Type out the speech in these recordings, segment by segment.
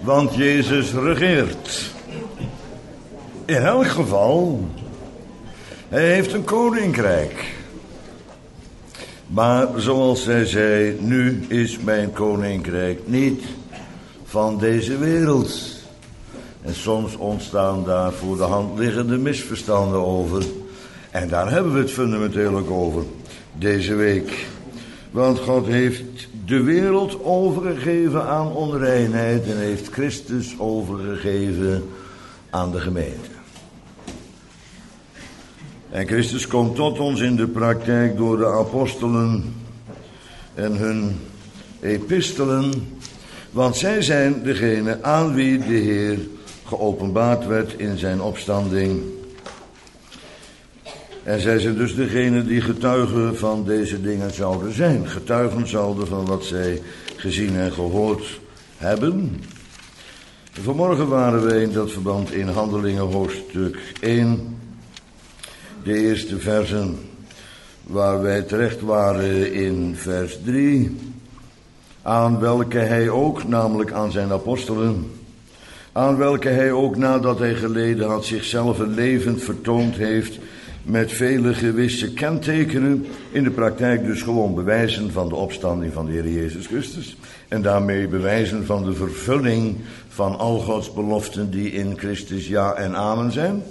Want Jezus regeert. In elk geval, hij heeft een koninkrijk. Maar zoals zij zei, nu is mijn koninkrijk niet van deze wereld. En soms ontstaan daar voor de hand liggende misverstanden over. En daar hebben we het fundamenteel ook over, deze week. Want God heeft de wereld overgegeven aan onreinheid en heeft Christus overgegeven aan de gemeente. En Christus komt tot ons in de praktijk door de apostelen en hun epistelen, want zij zijn degene aan wie de Heer geopenbaard werd in zijn opstanding. En zij zijn dus degene die getuigen van deze dingen zouden zijn. Getuigen zouden van wat zij gezien en gehoord hebben. Vanmorgen waren wij in dat verband in Handelingen hoofdstuk 1. De eerste versen waar wij terecht waren in vers 3. Aan welke hij ook, namelijk aan zijn apostelen, aan welke hij ook nadat hij geleden had zichzelf levend vertoond heeft met vele gewisse kentekenen, in de praktijk dus gewoon bewijzen van de opstanding van de Heer Jezus Christus en daarmee bewijzen van de vervulling van al Gods beloften die in Christus ja en amen zijn.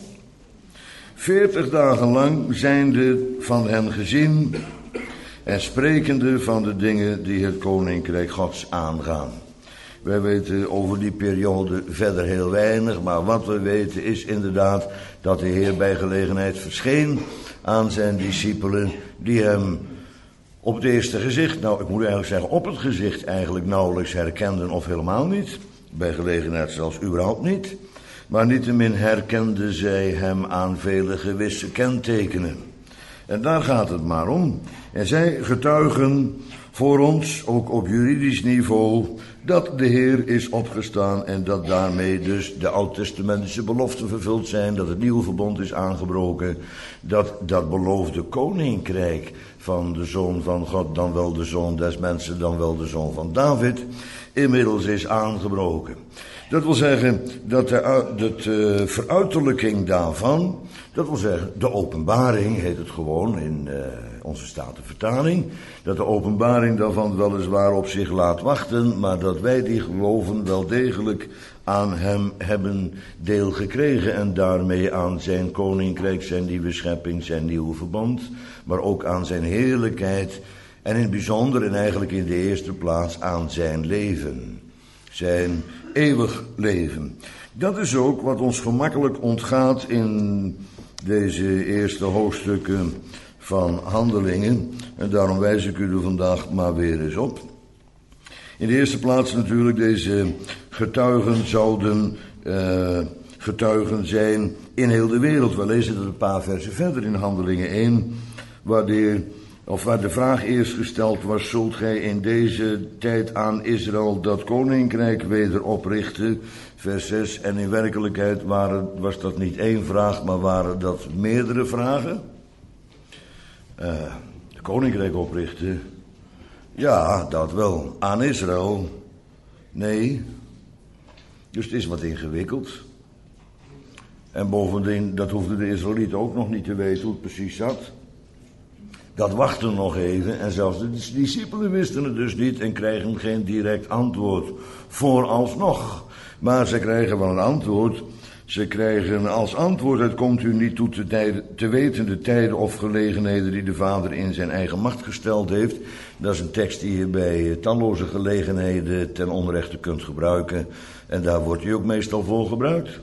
40 dagen lang zijnde van hen gezien en sprekende van de dingen die het koninkrijk Gods aangaan. Wij weten over die periode verder heel weinig, maar wat we weten is inderdaad dat de Heer bij gelegenheid verscheen aan zijn discipelen, die hem op het eerste gezicht, nou ik moet eigenlijk zeggen op het gezicht eigenlijk nauwelijks herkenden of helemaal niet, bij gelegenheid zelfs überhaupt niet, maar niettemin herkenden zij hem aan vele gewisse kentekenen. En daar gaat het maar om. En zij getuigen voor ons, ook op juridisch niveau, dat de Heer is opgestaan en dat daarmee dus de oud-testamentische beloften vervuld zijn, dat het nieuwe verbond is aangebroken, dat dat beloofde koninkrijk van de Zoon van God, dan wel de Zoon des mensen, dan wel de Zoon van David, inmiddels is aangebroken. Dat wil zeggen dat de veruiterlijking daarvan, dat wil zeggen de openbaring, heet het gewoon in onze Statenvertaling, dat de openbaring daarvan weliswaar op zich laat wachten, maar dat wij die geloven wel degelijk aan hem hebben deel gekregen en daarmee aan zijn koninkrijk, zijn nieuwe schepping, zijn nieuwe verbond, maar ook aan zijn heerlijkheid en in het bijzonder en eigenlijk in de eerste plaats aan zijn leven, zijn eeuwig leven. Dat is ook wat ons gemakkelijk ontgaat in deze eerste hoofdstukken van Handelingen. En daarom wijs ik u er vandaag maar weer eens op. In de eerste plaats natuurlijk, deze getuigen zouden getuigen zijn in heel de wereld. We lezen dat een paar versen verder in Handelingen 1, waar de vraag eerst gesteld was: zult gij in deze tijd aan Israël dat koninkrijk weder oprichten? Vers 6. En in werkelijkheid was dat niet één vraag, maar waren dat meerdere vragen. De koninkrijk oprichten? Ja, dat wel. Aan Israël? Nee. Dus het is wat ingewikkeld. En bovendien, dat hoefden de Israëlieten ook nog niet te weten hoe het precies zat. Dat wachten nog even en zelfs de discipelen wisten het dus niet en krijgen geen direct antwoord vooralsnog. Maar ze krijgen wel een antwoord. Ze krijgen als antwoord: het komt u niet toe te weten de tijden of gelegenheden die de Vader in zijn eigen macht gesteld heeft. Dat is een tekst die je bij talloze gelegenheden ten onrechte kunt gebruiken. En daar wordt hij ook meestal voor gebruikt.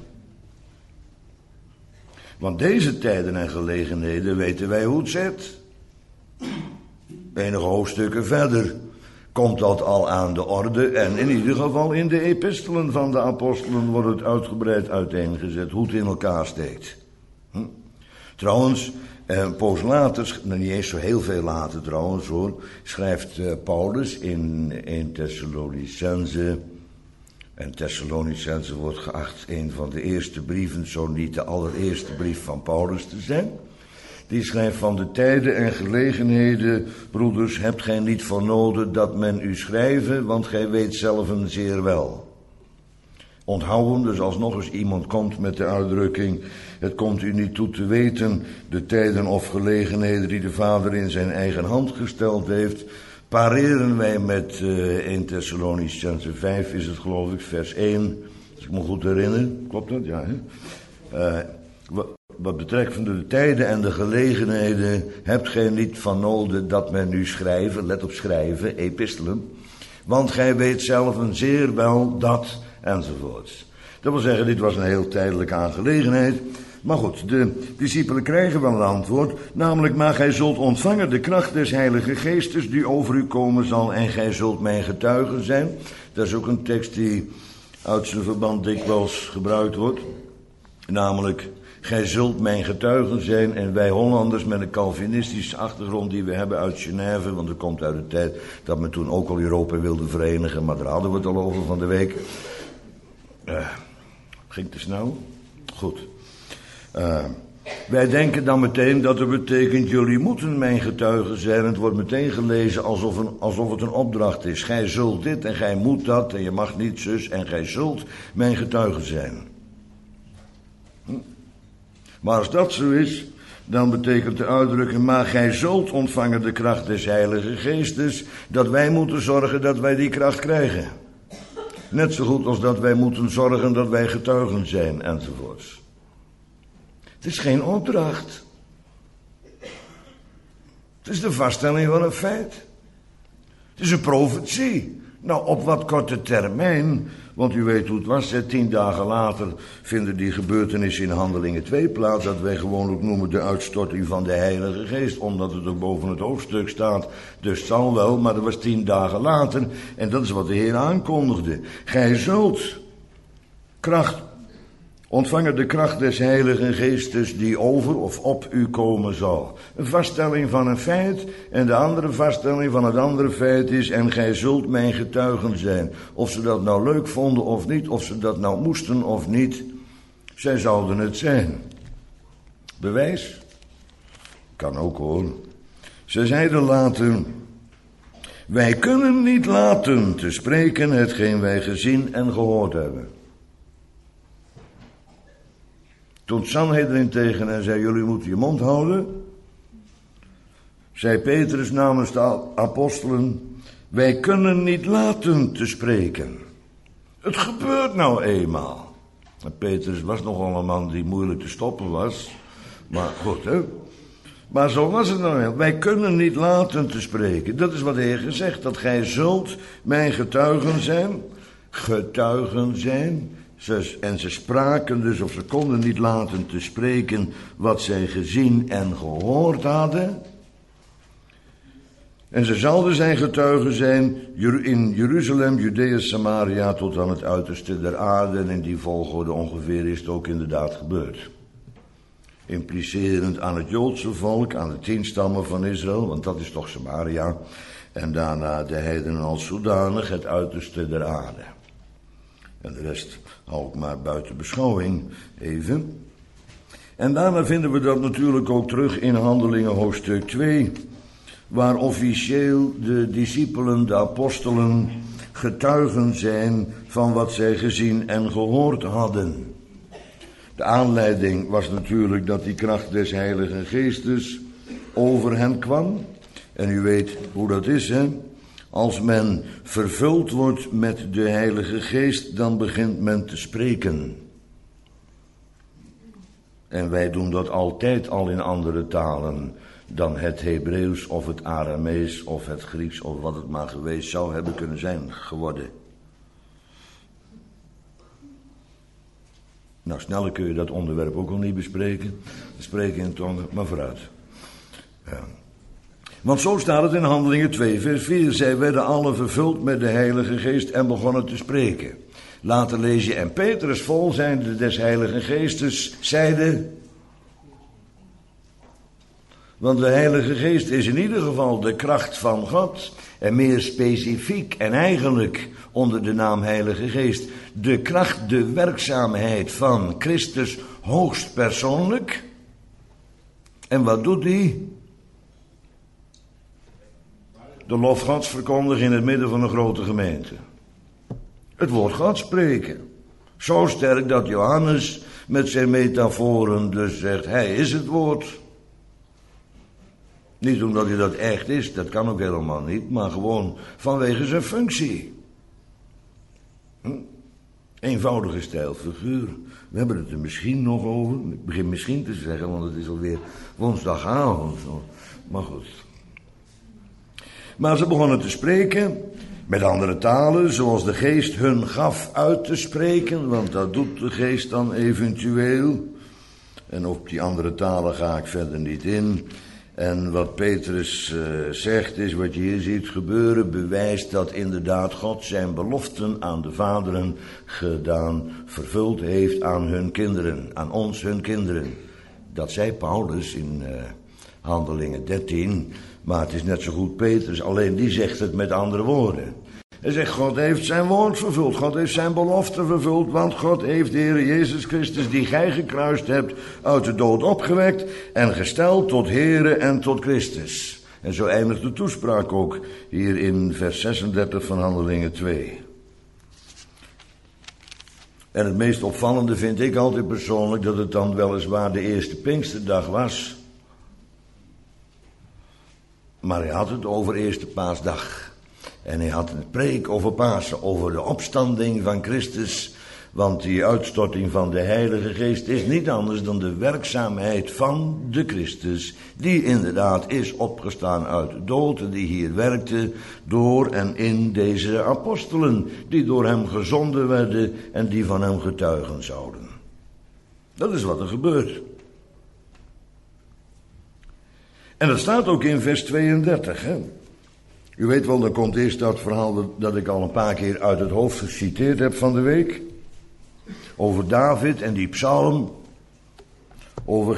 Want deze tijden en gelegenheden weten wij hoe het zit. Enige hoofdstukken verder komt dat al aan de orde en in ieder geval in de epistelen van de apostelen wordt het uitgebreid uiteengezet hoe het in elkaar steekt. Trouwens, een poos later, niet eens zo heel veel later trouwens hoor, schrijft Paulus in 1 Thessalonicense. En Thessalonicense wordt geacht een van de eerste brieven, zo niet de allereerste brief van Paulus te zijn. Die schrijft: van de tijden en gelegenheden, broeders, hebt gij niet voor nodig dat men u schrijven, want gij weet zelven zeer wel. Onthoud hem, dus als nog eens iemand komt met de uitdrukking: het komt u niet toe te weten de tijden of gelegenheden die de Vader in zijn eigen hand gesteld heeft, pareren wij met 1 Thessalonicenzen 5 is het geloof ik, vers 1, als ik me goed herinner. Klopt dat? Ja, hè? Wat betreft van de tijden en de gelegenheden hebt gij niet van noden dat men nu schrijven, let op schrijven, epistelen, want gij weet zelf zeer wel dat, enzovoorts. Dat wil zeggen, dit was een heel tijdelijke aangelegenheid. Maar goed, de discipelen krijgen wel een antwoord, namelijk: maar gij zult ontvangen de kracht des Heilige Geestes die over u komen zal en gij zult mijn getuigen zijn. Dat is ook een tekst die uit zijn verband dikwijls gebruikt wordt. Namelijk: gij zult mijn getuigen zijn. En wij Hollanders met een Calvinistische achtergrond die we hebben uit Genève, want dat komt uit de tijd dat men toen ook al Europa wilde verenigen, maar daar hadden we het al over van de week. Ging te snel? Goed. Wij denken dan meteen dat het betekent: jullie moeten mijn getuigen zijn. Het wordt meteen gelezen alsof het een opdracht is. Gij zult dit en gij moet dat en je mag niet zus en gij zult mijn getuigen zijn. Maar als dat zo is, dan betekent de uitdrukking: maar gij zult ontvangen de kracht des Heilige Geestes, dat wij moeten zorgen dat wij die kracht krijgen. Net zo goed als dat wij moeten zorgen dat wij getuigen zijn, enzovoorts. Het is geen opdracht. Het is de vaststelling van een feit. Het is een profetie. Nou, op wat korte termijn, want u weet hoe het was, 10 dagen later vinden die gebeurtenissen in Handelingen 2 plaats, dat wij gewoonlijk noemen de uitstorting van de Heilige Geest, omdat het ook boven het hoofdstuk staat. Dus het zal wel, maar dat was 10 dagen later en dat is wat de Heer aankondigde. Gij zult kracht ontvangen, de kracht des Heilige Geestes die over of op u komen zal. Een vaststelling van een feit en de andere vaststelling van het andere feit is: en gij zult mijn getuigen zijn. Of ze dat nou leuk vonden of niet, of ze dat nou moesten of niet, zij zouden het zijn. Bewijs? Kan ook hoor. Ze zeiden later: wij kunnen niet laten te spreken hetgeen wij gezien en gehoord hebben. Toen Sanhedrin tegen hen zei: jullie moeten je mond houden, zei Petrus namens de apostelen: wij kunnen niet laten te spreken. Het gebeurt nou eenmaal. En Petrus was nogal een man die moeilijk te stoppen was. Maar goed, hè. Maar zo was het nou. Wij kunnen niet laten te spreken. Dat is wat de Heer gezegd, dat gij zult mijn getuigen zijn. Getuigen zijn. En ze spraken dus, of ze konden niet laten te spreken wat zij gezien en gehoord hadden. En ze zouden zijn getuigen zijn in Jeruzalem, Judea, Samaria, tot aan het uiterste der aarde. En in die volgorde ongeveer is het ook inderdaad gebeurd. Implicerend aan het Joodse volk, aan de 10 stammen van Israël, want dat is toch Samaria. En daarna de heidenen als zodanig, het uiterste der aarde. En de rest hou ik maar buiten beschouwing even. En daarna vinden we dat natuurlijk ook terug in Handelingen hoofdstuk 2... waar officieel de discipelen, de apostelen, getuigen zijn van wat zij gezien en gehoord hadden. De aanleiding was natuurlijk dat die kracht des Heilige Geestes over hen kwam. En u weet hoe dat is, hè? Als men vervuld wordt met de Heilige Geest, dan begint men te spreken. En wij doen dat altijd al in andere talen dan het Hebreeuws of het Aramees of het Grieks of wat het maar geweest zou hebben kunnen zijn geworden. Nou, sneller kun je dat onderwerp ook al niet bespreken. Spreken in tongen, maar vooruit. Ja. Want zo staat het in Handelingen 2 vers 4. Zij werden alle vervuld met de Heilige Geest en begonnen te spreken. Later lees je: en Petrus, vol zijnde des Heiligen Geestes, zeide. Want de Heilige Geest is in ieder geval de kracht van God. En meer specifiek en eigenlijk onder de naam Heilige Geest de kracht, de werkzaamheid van Christus hoogstpersoonlijk. En wat doet hij? De lof Gods verkondigen in het midden van een grote gemeente. Het woord God spreken. Zo sterk dat Johannes met zijn metaforen dus zegt, hij is het woord. Niet omdat hij dat echt is, dat kan ook helemaal niet, maar gewoon vanwege zijn functie. Eenvoudige stijlfiguur. We hebben het er misschien nog over. Ik begin misschien te zeggen, want het is alweer woensdagavond. Maar goed. Maar ze begonnen te spreken met andere talen, zoals de geest hun gaf uit te spreken, want dat doet de geest dan eventueel. En op die andere talen ga ik verder niet in. En wat Petrus zegt is, wat je hier ziet gebeuren, bewijst dat inderdaad God zijn beloften aan de vaderen gedaan, vervuld heeft aan hun kinderen, aan ons hun kinderen. Dat zei Paulus in Handelingen 13, maar het is net zo goed Petrus, alleen die zegt het met andere woorden. Hij zegt, God heeft zijn woord vervuld, God heeft zijn belofte vervuld, want God heeft de Heer Jezus Christus, die gij gekruist hebt, uit de dood opgewekt en gesteld tot Heere en tot Christus. En zo eindigt de toespraak ook hier in vers 36 van Handelingen 2. En het meest opvallende vind ik altijd persoonlijk dat het dan weliswaar de eerste Pinksterdag was. Maar hij had het over eerste Paasdag. En hij had een preek over Pasen, over de opstanding van Christus. Want die uitstorting van de Heilige Geest is niet anders dan de werkzaamheid van de Christus. Die inderdaad is opgestaan uit de dood en die hier werkte door en in deze apostelen. Die door hem gezonden werden en die van hem getuigen zouden. Dat is wat er gebeurt. En dat staat ook in vers 32, hè. U weet wel, dan komt eerst dat verhaal dat ik al een paar keer uit het hoofd geciteerd heb van de week. Over David en die psalm. Over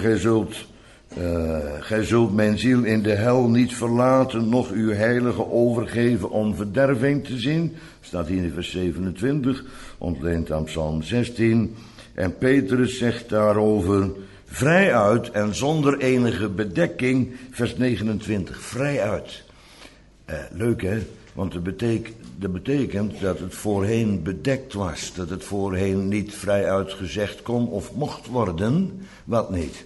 gij zult mijn ziel in de hel niet verlaten, noch uw heilige overgeven om verderving te zien. Staat hier in vers 27, ontleend aan psalm 16. En Petrus zegt daarover, vrijuit en zonder enige bedekking, vers 29, vrijuit. Leuk hè, want dat betekent dat het voorheen bedekt was. Dat het voorheen niet vrijuit gezegd kon of mocht worden. Wat niet?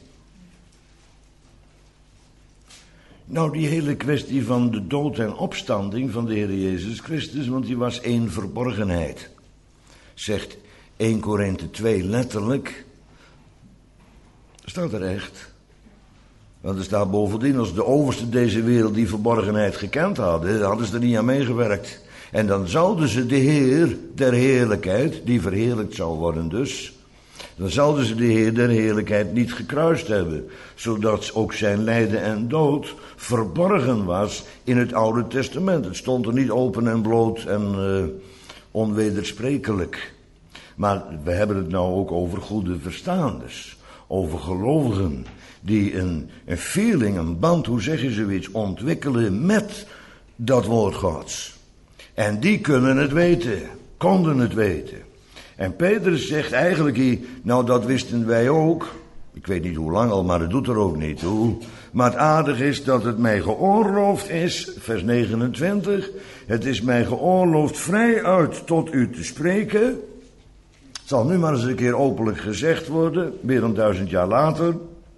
Nou, die hele kwestie van de dood en opstanding van de Heer Jezus Christus, want die was één verborgenheid. Zegt 1 Korinthe 2 letterlijk. Staat er echt. Want er staat bovendien, als de oversten deze wereld die verborgenheid gekend hadden ze er niet aan meegewerkt. En dan zouden ze de Heer der heerlijkheid, die verheerlijkt zou worden dus, dan zouden ze de Heer der heerlijkheid niet gekruist hebben. Zodat ook zijn lijden en dood verborgen was in het Oude Testament. Het stond er niet open en bloot en onwedersprekelijk. Maar we hebben het nou ook over goede verstaanders. Over gelovigen die een feeling, een band, hoe zeg je zoiets, ontwikkelen met dat woord Gods. En die kunnen het weten, konden het weten. En Petrus zegt eigenlijk hier, nou dat wisten wij ook. Ik weet niet hoe lang al, maar dat doet er ook niet toe. Maar het aardige is dat het mij geoorloofd is, vers 29. Het is mij geoorloofd vrijuit tot u te spreken. Het zal nu maar eens een keer openlijk gezegd worden, meer dan 1000 jaar later.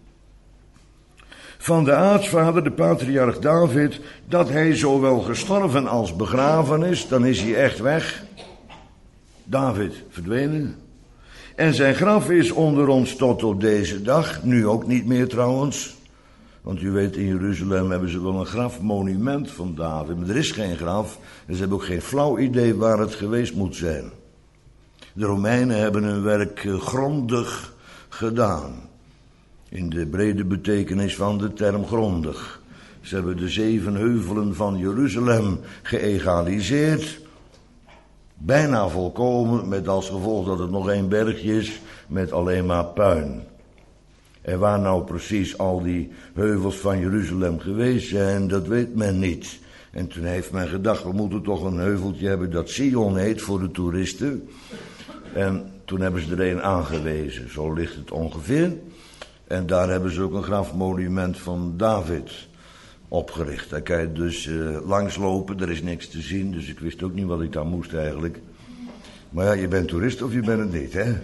Van de aartsvader, de patriarch David, dat hij zowel gestorven als begraven is, dan is hij echt weg. David verdwenen. En zijn graf is onder ons tot op deze dag, nu ook niet meer trouwens. Want u weet, in Jeruzalem hebben ze wel een grafmonument van David, maar er is geen graf. En ze hebben ook geen flauw idee waar het geweest moet zijn. De Romeinen hebben hun werk grondig gedaan. In de brede betekenis van de term grondig. Ze hebben de 7 heuvelen van Jeruzalem geëgaliseerd. Bijna volkomen, met als gevolg dat het nog 1 bergje is, met alleen maar puin. En waar nou precies al die heuvels van Jeruzalem geweest zijn, dat weet men niet. En toen heeft men gedacht, we moeten toch een heuveltje hebben dat Sion heet voor de toeristen. En toen hebben ze er een aangewezen, zo ligt het ongeveer. En daar hebben ze ook een grafmonument van David opgericht. Daar kan je dus langslopen, er is niks te zien, dus ik wist ook niet wat ik daar moest eigenlijk. Maar ja, je bent toerist of je bent het niet, hè?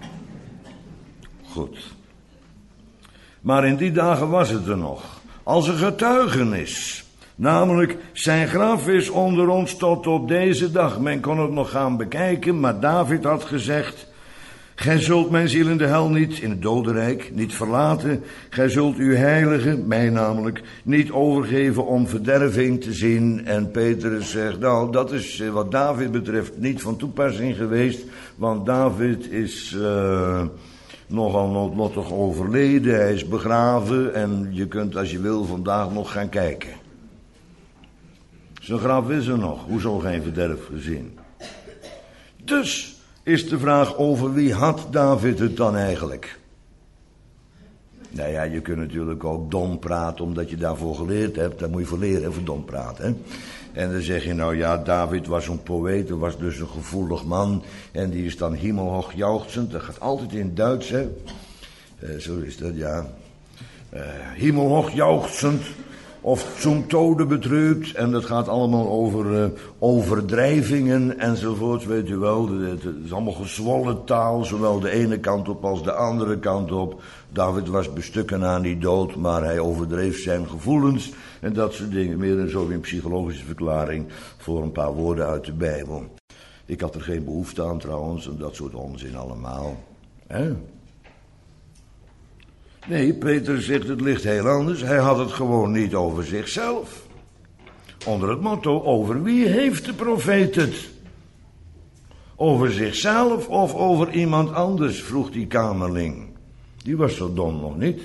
Goed. Maar in die dagen was het er nog. Als een getuigenis. Namelijk, zijn graf is onder ons tot op deze dag. Men kon het nog gaan bekijken, maar David had gezegd: gij zult mijn ziel in de hel niet, in het dodenrijk, niet verlaten. Gij zult uw heilige, mij namelijk, niet overgeven om verderving te zien. En Petrus zegt, nou, dat is wat David betreft niet van toepassing geweest. Want David is nogal noodlottig overleden, hij is begraven. En je kunt als je wil vandaag nog gaan kijken. Zijn graf is er nog, hoezo geen verderf gezien? Dus is de vraag, over wie had David het dan eigenlijk? Nou ja, je kunt natuurlijk ook dom praten, omdat je daarvoor geleerd hebt. Daar moet je voor leren, voor dom praten. Hè? En dan zeg je, nou ja, David was een poëet, was dus een gevoelig man. En die is dan hemelhoog jauchzend. Dat gaat altijd in het Duits, hè. Zo is dat, ja. Hemelhoog jauchzend. Of zum tode betreurd. En dat gaat allemaal over overdrijvingen enzovoort, weet u wel. Het is allemaal gezwollen taal, zowel de ene kant op als de andere kant op. David was bestukken aan die dood, maar hij overdreef zijn gevoelens. En dat soort dingen, meer dan zo een psychologische verklaring voor een paar woorden uit de Bijbel. Ik had er geen behoefte aan trouwens, en dat soort onzin allemaal. Hè? Nee, Peter zegt het ligt heel anders. Hij had het gewoon niet over zichzelf. Onder het motto, over wie heeft de profeet het? Over zichzelf of over iemand anders, vroeg die kamerling. Die was zo dom nog niet.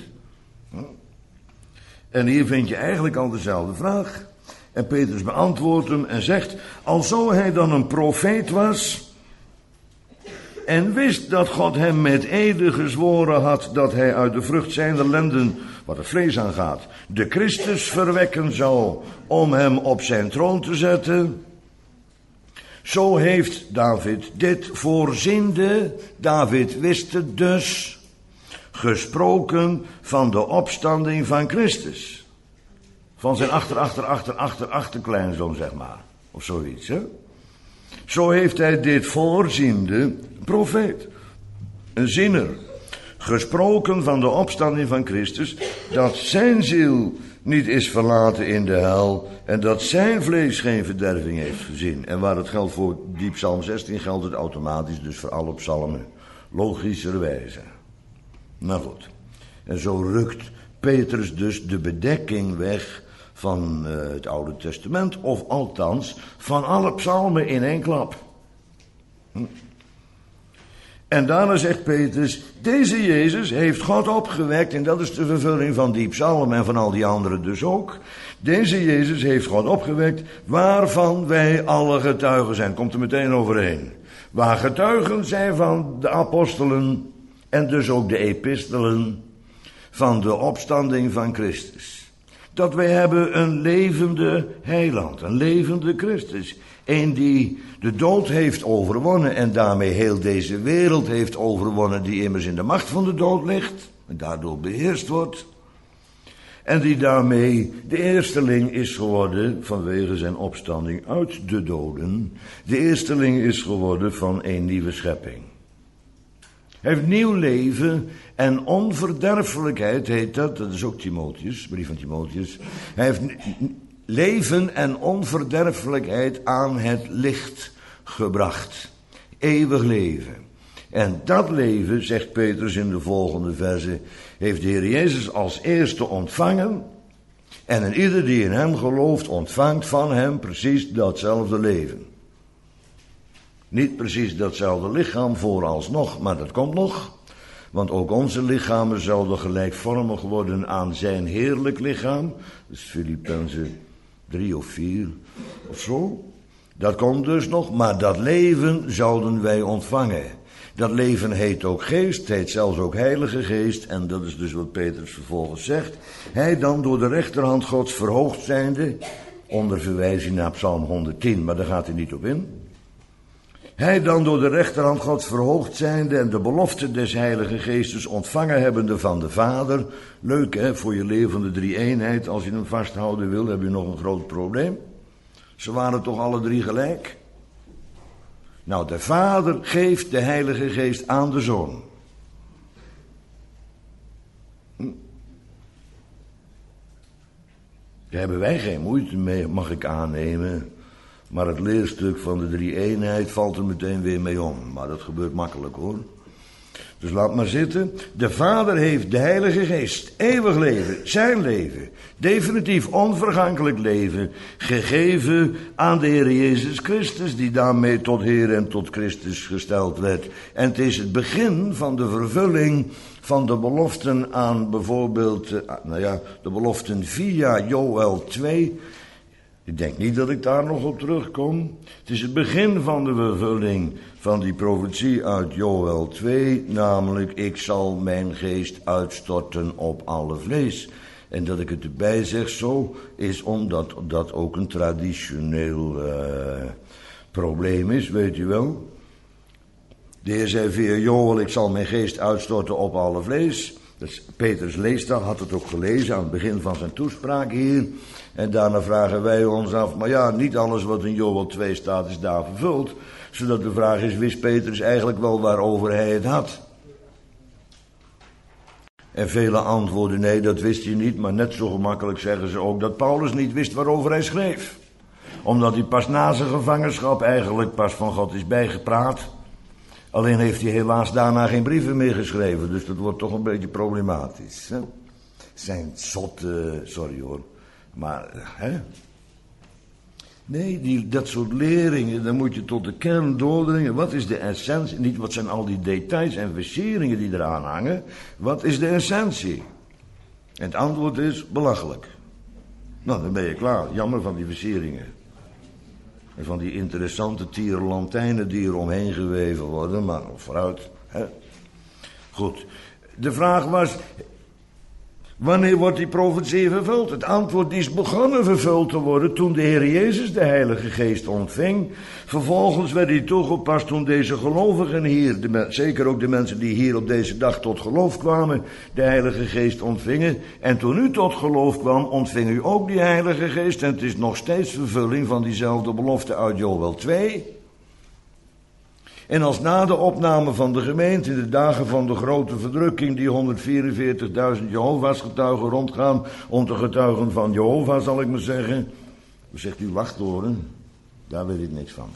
En hier vind je eigenlijk al dezelfde vraag. En Petrus beantwoordt hem en zegt, alzo hij dan een profeet was en wist dat God hem met ede gezworen had dat hij uit de vrucht zijner lenden, wat het vlees aangaat, de Christus verwekken zou om hem op zijn troon te zetten. Zo heeft David dit voorziende, David wist het dus, gesproken van de opstanding van Christus. Van zijn achterkleinzoon, zeg maar. Of zoiets, hè. Zo heeft hij dit voorziende, profeet, een zinner, gesproken van de opstanding van Christus, dat zijn ziel niet is verlaten in de hel en dat zijn vlees geen verderving heeft gezien. En waar het geldt voor die psalm 16, geldt het automatisch dus voor alle psalmen, logischerwijze. Nou goed, en zo rukt Petrus dus de bedekking weg van het Oude Testament, of althans van alle psalmen in één klap. En daarna zegt Petrus, deze Jezus heeft God opgewekt, en dat is de vervulling van die psalm en van al die anderen dus ook. Deze Jezus heeft God opgewekt, waarvan wij alle getuigen zijn. Komt er meteen overheen. Waar getuigen zijn van de apostelen en dus ook de epistelen van de opstanding van Christus. Dat wij hebben een levende heiland, een levende Christus. Een die de dood heeft overwonnen en daarmee heel deze wereld heeft overwonnen, die immers in de macht van de dood ligt en daardoor beheerst wordt. En die daarmee de eersteling is geworden vanwege zijn opstanding uit de doden. De eersteling is geworden van een nieuwe schepping. Hij heeft nieuw leven en onverderfelijkheid, heet dat. Dat is ook Timotheus, brief van Timotheus. Hij heeft leven en onverderfelijkheid aan het licht gebracht. Eeuwig leven. En dat leven, zegt Petrus in de volgende verse, heeft de Heer Jezus als eerste ontvangen. En ieder die in hem gelooft, ontvangt van hem precies datzelfde leven. Niet precies datzelfde lichaam vooralsnog, maar dat komt nog. Want ook onze lichamen zouden gelijkvormig worden aan zijn heerlijk lichaam. Dat is Filippenzen 3 of 4 of zo. Dat komt dus nog, maar dat leven zouden wij ontvangen. Dat leven heet ook geest, heet zelfs ook heilige geest. En dat is dus wat Petrus vervolgens zegt. Hij dan door de rechterhand Gods verhoogd zijnde, onder verwijzing naar Psalm 110, maar daar gaat hij niet op in. Hij dan door de rechterhand Gods verhoogd zijnde en de belofte des Heilige Geestes ontvangen hebbende van de Vader. Leuk hè, voor je levende drie-eenheid. Als je hem vasthouden wil, heb je nog een groot probleem. Ze waren toch alle drie gelijk? Nou, de Vader geeft de Heilige Geest aan de Zoon. Daar hebben wij geen moeite mee, mag ik aannemen. Maar het leerstuk van de drie-eenheid valt er meteen weer mee om. Maar dat gebeurt makkelijk hoor. Dus laat maar zitten. De Vader heeft de Heilige Geest, eeuwig leven, zijn leven, definitief onvergankelijk leven, gegeven aan de Heer Jezus Christus, die daarmee tot Heer en tot Christus gesteld werd. En het is het begin van de vervulling van de beloften aan bijvoorbeeld, de beloften via Joël 2. Ik denk niet dat ik daar nog op terugkom. Het is het begin van de vervulling van die profetie uit Joël 2, namelijk ik zal mijn geest uitstorten op alle vlees. En dat ik het erbij zeg zo, is omdat dat ook een traditioneel probleem is, weet u wel. De Heer zei via Joël, ik zal mijn geest uitstorten op alle vlees. Dus Petrus leesdag had het ook gelezen aan het begin van zijn toespraak hier. En daarna vragen wij ons af, maar ja, niet alles wat in Joël 2 staat is daar vervuld. Zodat de vraag is, wist Petrus eigenlijk wel waarover hij het had? En vele antwoorden, nee, dat wist hij niet. Maar net zo gemakkelijk zeggen ze ook dat Paulus niet wist waarover hij schreef. Omdat hij pas na zijn gevangenschap eigenlijk pas van God is bijgepraat. Alleen heeft hij helaas daarna geen brieven meer geschreven. Dus dat wordt toch een beetje problematisch. Hè? Zijn zotte, sorry hoor. Maar, hè? Nee, dat soort leringen, dan moet je tot de kern doordringen. Wat is de essentie? Niet wat zijn al die details en versieringen die eraan hangen. Wat is de essentie? En het antwoord is belachelijk. Nou, dan ben je klaar. Jammer van die versieringen. En van die interessante tierenlantijnen die er omheen geweven worden. Maar vooruit. Hè? Goed. De vraag was, wanneer wordt die profetie vervuld? Het antwoord is begonnen vervuld te worden toen de Heer Jezus de Heilige Geest ontving. Vervolgens werd hij toegepast toen deze gelovigen hier, zeker ook de mensen die hier op deze dag tot geloof kwamen, de Heilige Geest ontvingen. En toen u tot geloof kwam, ontving u ook die Heilige Geest. En het is nog steeds vervulling van diezelfde belofte uit Joël 2. En als na de opname van de gemeente in de dagen van de grote verdrukking die 144.000 Jehovah's getuigen rondgaan om te getuigen van Jehovah, zal ik maar zeggen. Dan zegt u wachttoren, daar weet ik niks van.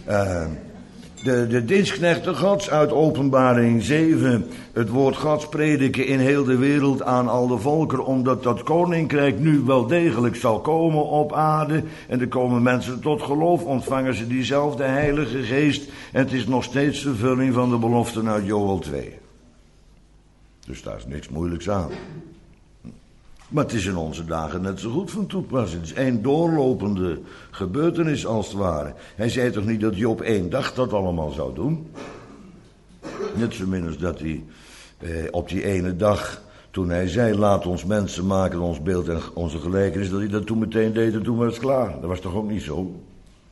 De dienstknechten Gods uit Openbaring 7, het woord Gods prediken in heel de wereld aan al de volkeren, omdat dat koninkrijk nu wel degelijk zal komen op aarde. En er komen mensen tot geloof, ontvangen ze diezelfde Heilige Geest. En het is nog steeds de vervulling van de beloften uit Joël 2. Dus daar is niks moeilijks aan. Maar het is in onze dagen net zo goed van toepassing. Het is één doorlopende gebeurtenis als het ware. Hij zei toch niet dat Job 1 dag dat allemaal zou doen? Net zo min als dat hij op die ene dag, toen hij zei, laat ons mensen maken, ons beeld en onze gelijkenis, dat hij dat toen meteen deed en toen was het klaar. Dat was toch ook niet zo?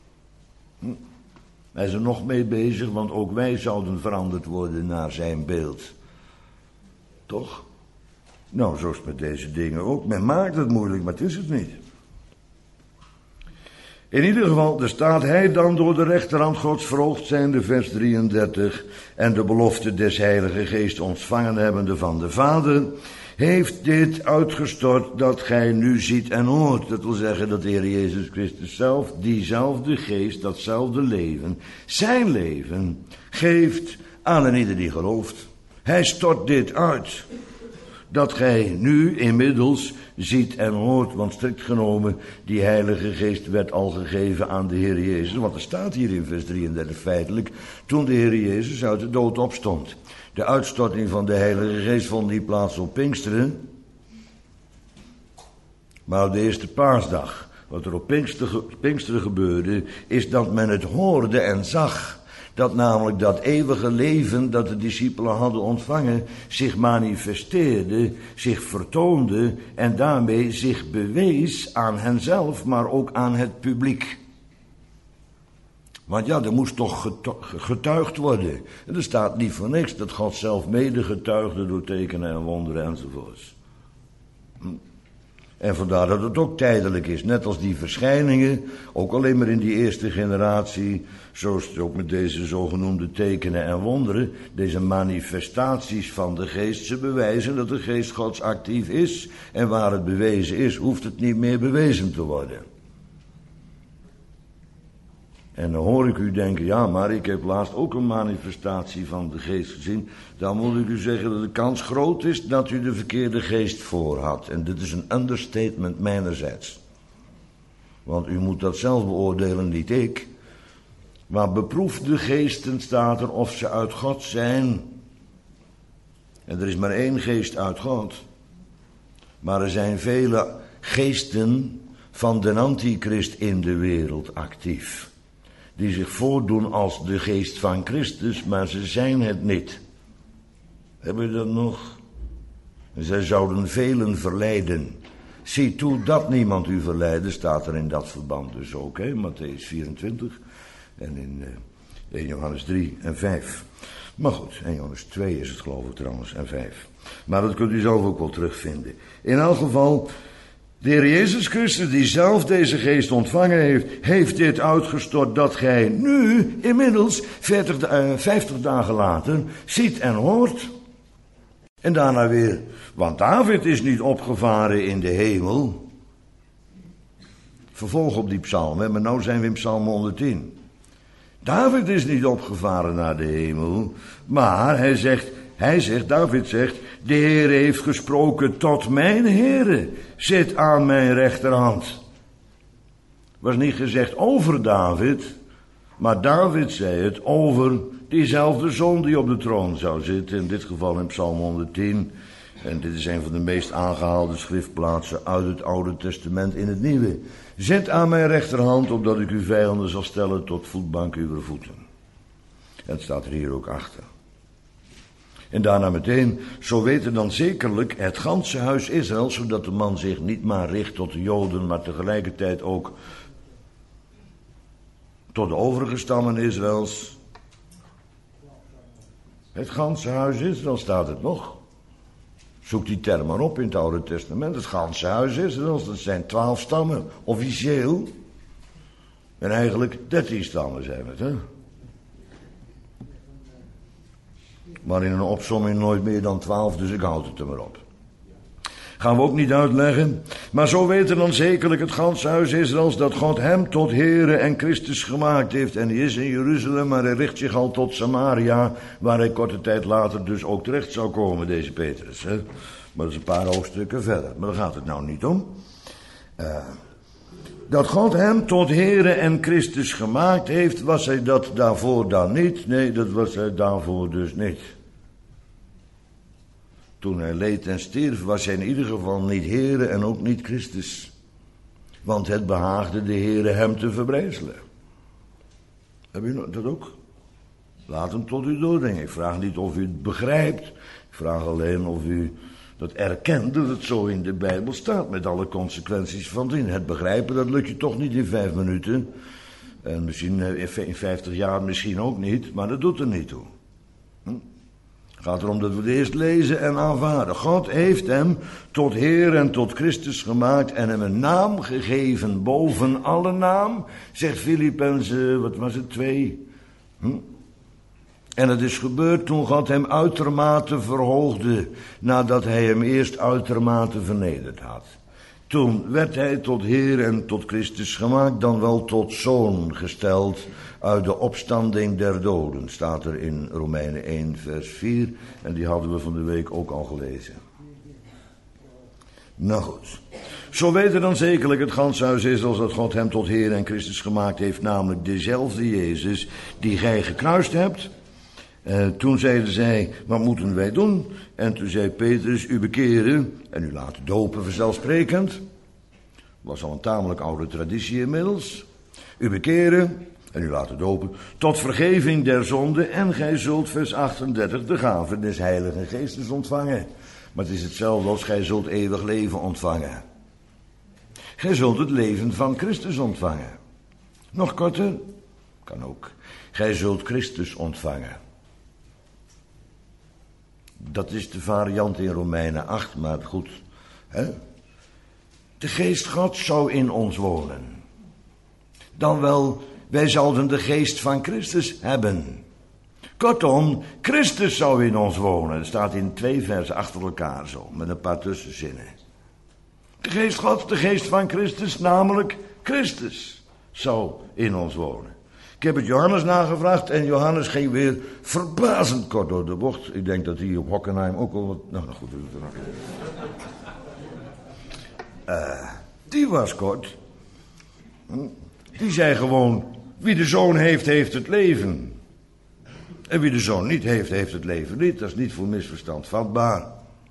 Hij is er nog mee bezig, want ook wij zouden veranderd worden naar zijn beeld. Toch? Nou, zo is het met deze dingen ook. Men maakt het moeilijk, maar het is het niet. In ieder geval, er staat hij dan door de rechterhand Gods verhoogd zijnde, vers 33, en de belofte des Heilige Geest ontvangen hebbende van de Vader, heeft dit uitgestort dat gij nu ziet en hoort. Dat wil zeggen dat de Heer Jezus Christus zelf, diezelfde geest, datzelfde leven, zijn leven, geeft aan een ieder die gelooft. Hij stort dit uit. Dat gij nu inmiddels ziet en hoort, want strikt genomen, die Heilige Geest werd al gegeven aan de Heer Jezus. Want er staat hier in vers 33 feitelijk, toen de Heer Jezus uit de dood opstond. De uitstorting van de Heilige Geest vond niet plaats op Pinksteren, maar op de eerste paasdag. Wat er op Pinksteren gebeurde, is dat men het hoorde en zag. Dat namelijk dat eeuwige leven dat de discipelen hadden ontvangen zich manifesteerde, zich vertoonde en daarmee zich bewees aan henzelf, maar ook aan het publiek. Want ja, er moest toch getuigd worden. En er staat niet voor niks dat God zelf mede getuigde door tekenen en wonderen enzovoorts. En vandaar dat het ook tijdelijk is. Net als die verschijningen, ook alleen maar in die eerste generatie, zo is het ook met deze zogenoemde tekenen en wonderen, deze manifestaties van de geest, ze bewijzen dat de geest Gods actief is. En waar het bewezen is, hoeft het niet meer bewezen te worden. En dan hoor ik u denken, ja, maar ik heb laatst ook een manifestatie van de geest gezien. Dan moet ik u zeggen dat de kans groot is dat u de verkeerde geest voor had. En dit is een understatement mijnerzijds. Want u moet dat zelf beoordelen, niet ik. Maar beproef de geesten, staat er, of ze uit God zijn. En er is maar één geest uit God. Maar er zijn vele geesten van de antichrist in de wereld actief. Die zich voordoen als de geest van Christus, maar ze zijn het niet. Hebben we dat nog? Zij zouden velen verleiden. Zie toe dat niemand u verleiden, staat er in dat verband dus ook, hè? Mattheüs 24 en in 1 Johannes 3 en 5. Maar goed, 1 Johannes 2 is het geloof ik trouwens en 5. Maar dat kunt u zelf ook wel terugvinden. In elk geval, de Heer Jezus Christus, die zelf deze geest ontvangen heeft, heeft dit uitgestort dat gij nu, inmiddels 50 dagen later, ziet en hoort. En daarna weer, want David is niet opgevaren in de hemel. Vervolg op die psalm, maar nou zijn we in psalm 110. David is niet opgevaren naar de hemel, maar David zegt, de Heer heeft gesproken tot mijn Heere, zit aan mijn rechterhand. Was niet gezegd over David, maar David zei het over diezelfde zoon die op de troon zou zitten, in dit geval in Psalm 110. En dit is een van de meest aangehaalde schriftplaatsen uit het Oude Testament in het Nieuwe. Zet aan mijn rechterhand, opdat ik uw vijanden zal stellen tot voetbank uw voeten. En het staat er hier ook achter. En daarna meteen, zo weten dan zekerlijk het ganse huis Israël, zodat de man zich niet maar richt tot de Joden, maar tegelijkertijd ook tot de overige stammen Israëls. Het ganse huis Israël, staat het nog. Zoek die term maar op in het Oude Testament. Het ganse huis Israël, dat zijn 12 stammen, officieel. En eigenlijk 13 stammen zijn het, hè. Maar in een opsomming nooit meer dan 12, dus ik houd het er maar op. Gaan we ook niet uitleggen. Maar zo weten dan zekerlijk het ganse huis Israëls dat God hem tot Heere en Christus gemaakt heeft. En hij is in Jeruzalem, maar hij richt zich al tot Samaria, waar hij korte tijd later dus ook terecht zou komen, deze Petrus. Hè? Maar dat is een paar hoofdstukken verder. Maar daar gaat het nou niet om. Dat God hem tot Heere en Christus gemaakt heeft, was hij dat daarvoor dan niet? Nee, dat was hij daarvoor dus niet. Toen hij leed en stierf, was hij in ieder geval niet Heere en ook niet Christus. Want het behaagde de Heere hem te verbrijzelen. Heb u dat ook? Laat hem tot u doordringen. Ik vraag niet of u het begrijpt. Ik vraag alleen of u dat erkent dat het zo in de Bijbel staat, met alle consequenties van dien. Het begrijpen, dat lukt je toch niet in 5 minuten. En misschien in 50 jaar misschien ook niet, maar dat doet er niet toe. Het gaat erom dat we het eerst lezen en aanvaarden. God heeft hem tot Heer en tot Christus gemaakt en hem een naam gegeven boven alle naam, zegt Filippenzen, 2. En het is gebeurd toen God hem uitermate verhoogde, nadat hij hem eerst uitermate vernederd had. Toen werd hij tot Heer en tot Christus gemaakt, dan wel tot zoon gesteld uit de opstanding der doden, staat er in Romeinen 1 vers 4, en die hadden we van de week ook al gelezen. Nou goed, zo weten dan zekerlijk het ganse huis Israëls dat God hem tot Heer en Christus gemaakt heeft, namelijk dezelfde Jezus die gij gekruist hebt. Toen zeiden zij, wat moeten wij doen? En toen zei Petrus, u bekeren en u laten dopen vanzelfsprekend. Was al een tamelijk oude traditie inmiddels. U bekeren en u laten dopen tot vergeving der zonde en gij zult, vers 38, de gave des Heilige Geestes ontvangen. Maar het is hetzelfde als gij zult eeuwig leven ontvangen. Gij zult het leven van Christus ontvangen. Nog korter? Kan ook. Gij zult Christus ontvangen. Dat is de variant in Romeinen 8, maar goed. Hè? De geest Gods zou in ons wonen. Dan wel, wij zouden de geest van Christus hebben. Kortom, Christus zou in ons wonen. Dat staat in 2 versen achter elkaar zo, met een paar tussenzinnen. De geest Gods, de geest van Christus, namelijk Christus, zou in ons wonen. Ik heb het Johannes nagevraagd en Johannes ging weer verbazend kort door de bocht. Ik denk dat hij op Hockenheim ook al wat... Nou goed, die was kort. Die zei gewoon, wie de zoon heeft, heeft het leven. En wie de zoon niet heeft, heeft het leven niet. Dat is niet voor misverstand vatbaar.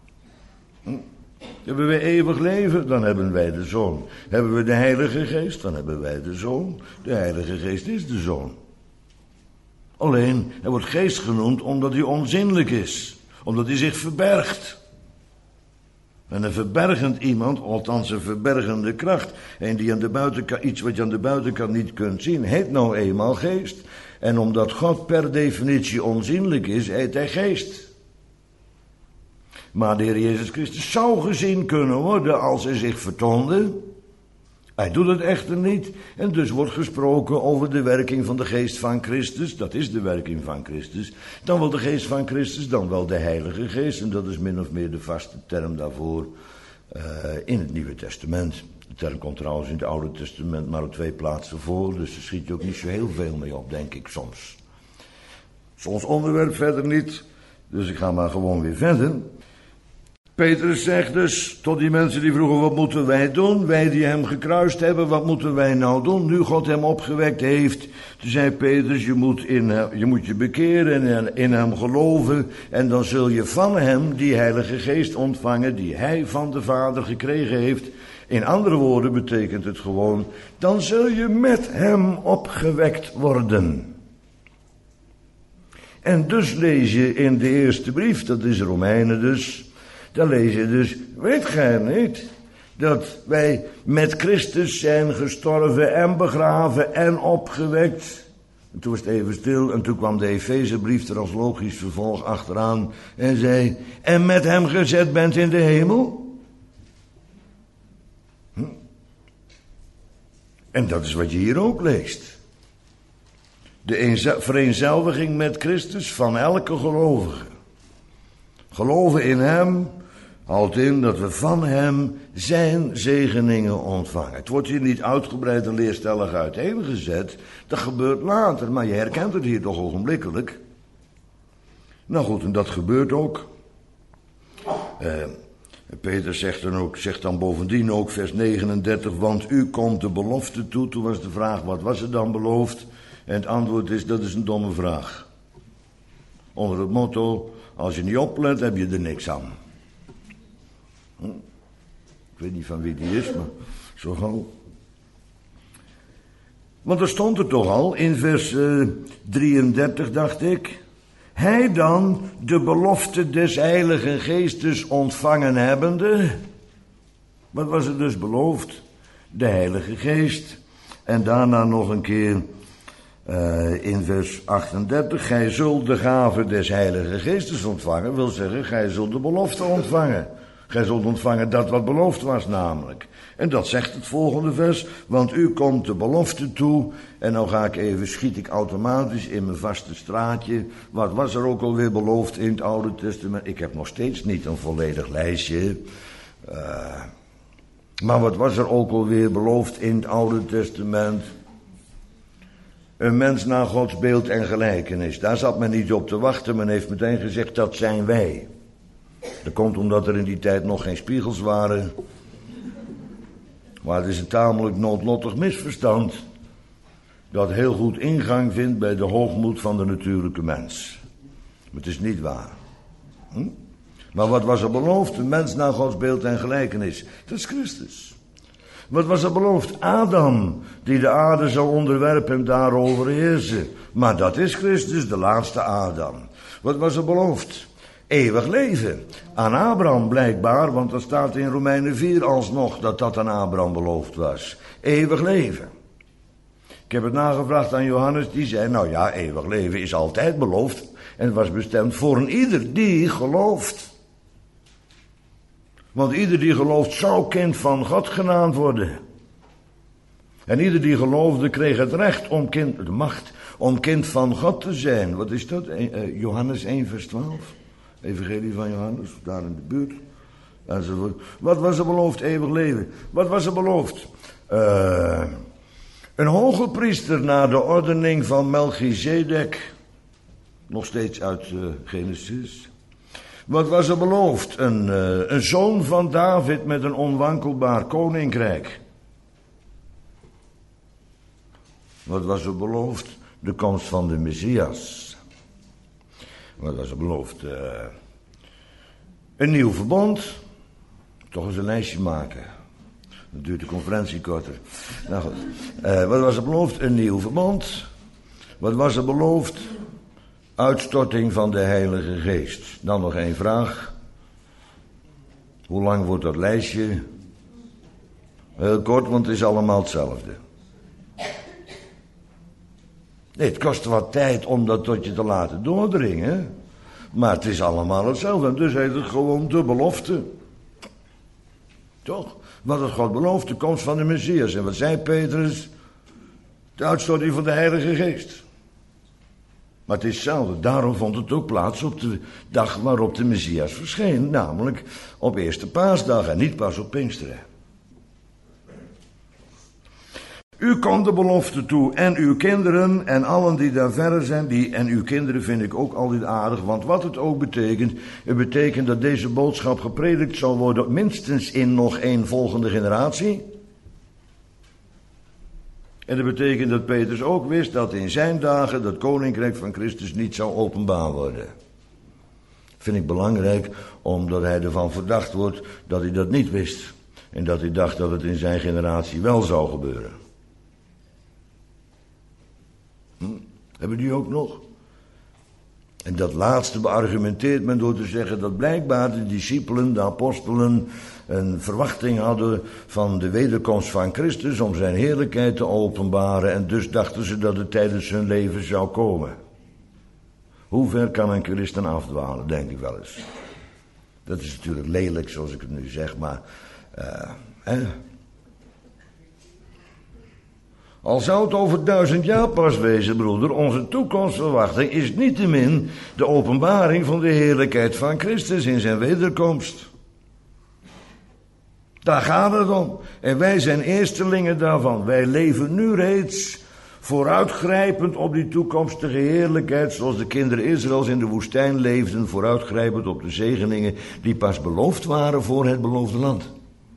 Hebben we eeuwig leven, dan hebben wij de zoon. Hebben we de Heilige Geest, dan hebben wij de zoon. De Heilige Geest is de zoon. Alleen, hij wordt geest genoemd omdat hij onzinnelijk is. Omdat hij zich verbergt. En een verbergend iemand, althans een verbergende kracht, en die aan de buitenkant, iets wat je aan de buitenkant niet kunt zien, heet nou eenmaal geest. En omdat God per definitie onzinnelijk is, heet hij geest. Maar de Heer Jezus Christus zou gezien kunnen worden als hij zich vertoonde. Hij doet het echter niet. En dus wordt gesproken over de werking van de geest van Christus. Dat is de werking van Christus. Dan wel de geest van Christus, dan wel de Heilige Geest. En dat is min of meer de vaste term daarvoor in het Nieuwe Testament. De term komt trouwens in het Oude Testament maar op 2 plaatsen voor. Dus daar schiet je ook niet zo heel veel mee op, denk ik soms. Soms onderwerp verder niet. Dus ik ga maar gewoon weer verder. Petrus zegt dus tot die mensen die vroegen, wat moeten wij doen? Wij die hem gekruist hebben, wat moeten wij nou doen? Nu God hem opgewekt heeft. Toen zei Petrus, je moet je bekeren en in hem geloven. En dan zul je van hem die Heilige Geest ontvangen die hij van de Vader gekregen heeft. In andere woorden betekent het gewoon, dan zul je met hem opgewekt worden. En dus lees je in de eerste brief, dat is Romeinen dus... Dan lees je dus, weet gij niet, dat wij met Christus zijn gestorven en begraven en opgewekt. En toen was het even stil en toen kwam de Efezebrief er als logisch vervolg achteraan en zei, en met hem gezet bent in de hemel. En dat is wat je hier ook leest. De vereenzelviging met Christus van elke gelovige. Geloven in hem houdt in dat we van hem zijn zegeningen ontvangen. Het wordt hier niet uitgebreid en leerstellig uiteengezet. Dat gebeurt later, maar je herkent het hier toch ogenblikkelijk. Nou goed, en dat gebeurt ook. Peter zegt dan bovendien ook vers 39, want u komt de belofte toe. Toen was de vraag, wat was er dan beloofd? En het antwoord is, dat is een domme vraag. Onder het motto, als je niet oplet, heb je er niks aan. Ik weet niet van wie die is, maar zo gauw. Want er stond er toch al, in vers 33 dacht ik. Hij dan de belofte des Heilige Geestes ontvangen hebbende. Wat was er dus beloofd? De Heilige Geest. En daarna nog een keer in vers 38. Gij zult de gave des Heilige Geestes ontvangen. Wil zeggen, gij zult de belofte ontvangen. Gij zult ontvangen dat wat beloofd was namelijk. En dat zegt het volgende vers. Want u komt de belofte toe. En nou schiet ik automatisch in mijn vaste straatje. Wat was er ook alweer beloofd in het Oude Testament? Ik heb nog steeds niet een volledig lijstje. Maar wat was er ook alweer beloofd in het Oude Testament? Een mens naar Gods beeld en gelijkenis. Daar zat men niet op te wachten. Men heeft meteen gezegd, dat zijn wij. Dat komt omdat er in die tijd nog geen spiegels waren. Maar het is een tamelijk noodlottig misverstand. Dat heel goed ingang vindt bij de hoogmoed van de natuurlijke mens. Maar het is niet waar. Maar wat was er beloofd? Een mens naar Gods beeld en gelijkenis. Dat is Christus. Wat was er beloofd? Adam, die de aarde zou onderwerpen en daarover heersen. Maar dat is Christus, de laatste Adam. Wat was er beloofd? Eeuwig leven. Aan Abraham blijkbaar, want er staat in Romeinen 4 alsnog dat aan Abraham beloofd was. Eeuwig leven. Ik heb het nagevraagd aan Johannes, die zei, nou ja, eeuwig leven is altijd beloofd. En was bestemd voor een ieder die gelooft. Want ieder die gelooft zou kind van God genaamd worden. En ieder die geloofde kreeg het recht om de macht om kind van God te zijn. Wat is dat? Johannes 1 vers 12. Evangelie van Johannes, daar in de buurt. Wat was er beloofd? Eeuwig leven. Wat was er beloofd? Een hoge priester naar de ordening van Melchizedek. Nog steeds uit Genesis. Wat was er beloofd? Een zoon van David met een onwankelbaar koninkrijk. Wat was er beloofd? De komst van de Messias. Wat was er beloofd? Een nieuw verbond. Toch eens een lijstje maken. Dat duurt de conferentie korter. Nou goed. Wat was er beloofd? Een nieuw verbond. Wat was er beloofd? Uitstorting van de Heilige Geest. Dan nog één vraag. Hoe lang wordt dat lijstje? Heel kort, want het is allemaal hetzelfde. Nee, het kost wat tijd om dat tot je te laten doordringen. Maar het is allemaal hetzelfde. Dus heet het gewoon de belofte. Toch? Wat had God beloofd? De komst van de Messias. En wat zei Petrus? De uitstorting van de Heilige Geest. Maar het is hetzelfde. Daarom vond het ook plaats op de dag waarop de Messias verscheen. Namelijk op eerste paasdag en niet pas op Pinksteren. U komt de belofte toe en uw kinderen en allen die daar verder zijn. En uw kinderen vind ik ook altijd aardig. Want wat het ook betekent. Het betekent dat deze boodschap gepredikt zal worden minstens in nog één volgende generatie. En dat betekent dat Petrus ook wist dat in zijn dagen dat koninkrijk van Christus niet zou openbaar worden. Vind ik belangrijk omdat hij ervan verdacht wordt dat hij dat niet wist. En dat hij dacht dat het in zijn generatie wel zou gebeuren. Hebben die ook nog? En dat laatste beargumenteert men door te zeggen dat blijkbaar de discipelen, de apostelen, een verwachting hadden van de wederkomst van Christus om zijn heerlijkheid te openbaren en dus dachten ze dat het tijdens hun leven zou komen. Hoe ver kan een christen afdwalen, denk ik wel eens. Dat is natuurlijk lelijk zoals ik het nu zeg, maar al zou het over 1000 jaar pas wezen, broeder, onze toekomstverwachting is niettemin de openbaring van de heerlijkheid van Christus in zijn wederkomst. Daar gaat het om. En wij zijn eerstelingen daarvan. Wij leven nu reeds vooruitgrijpend op die toekomstige heerlijkheid, zoals de kinderen Israëls in de woestijn leefden, vooruitgrijpend op de zegeningen die pas beloofd waren voor het beloofde land.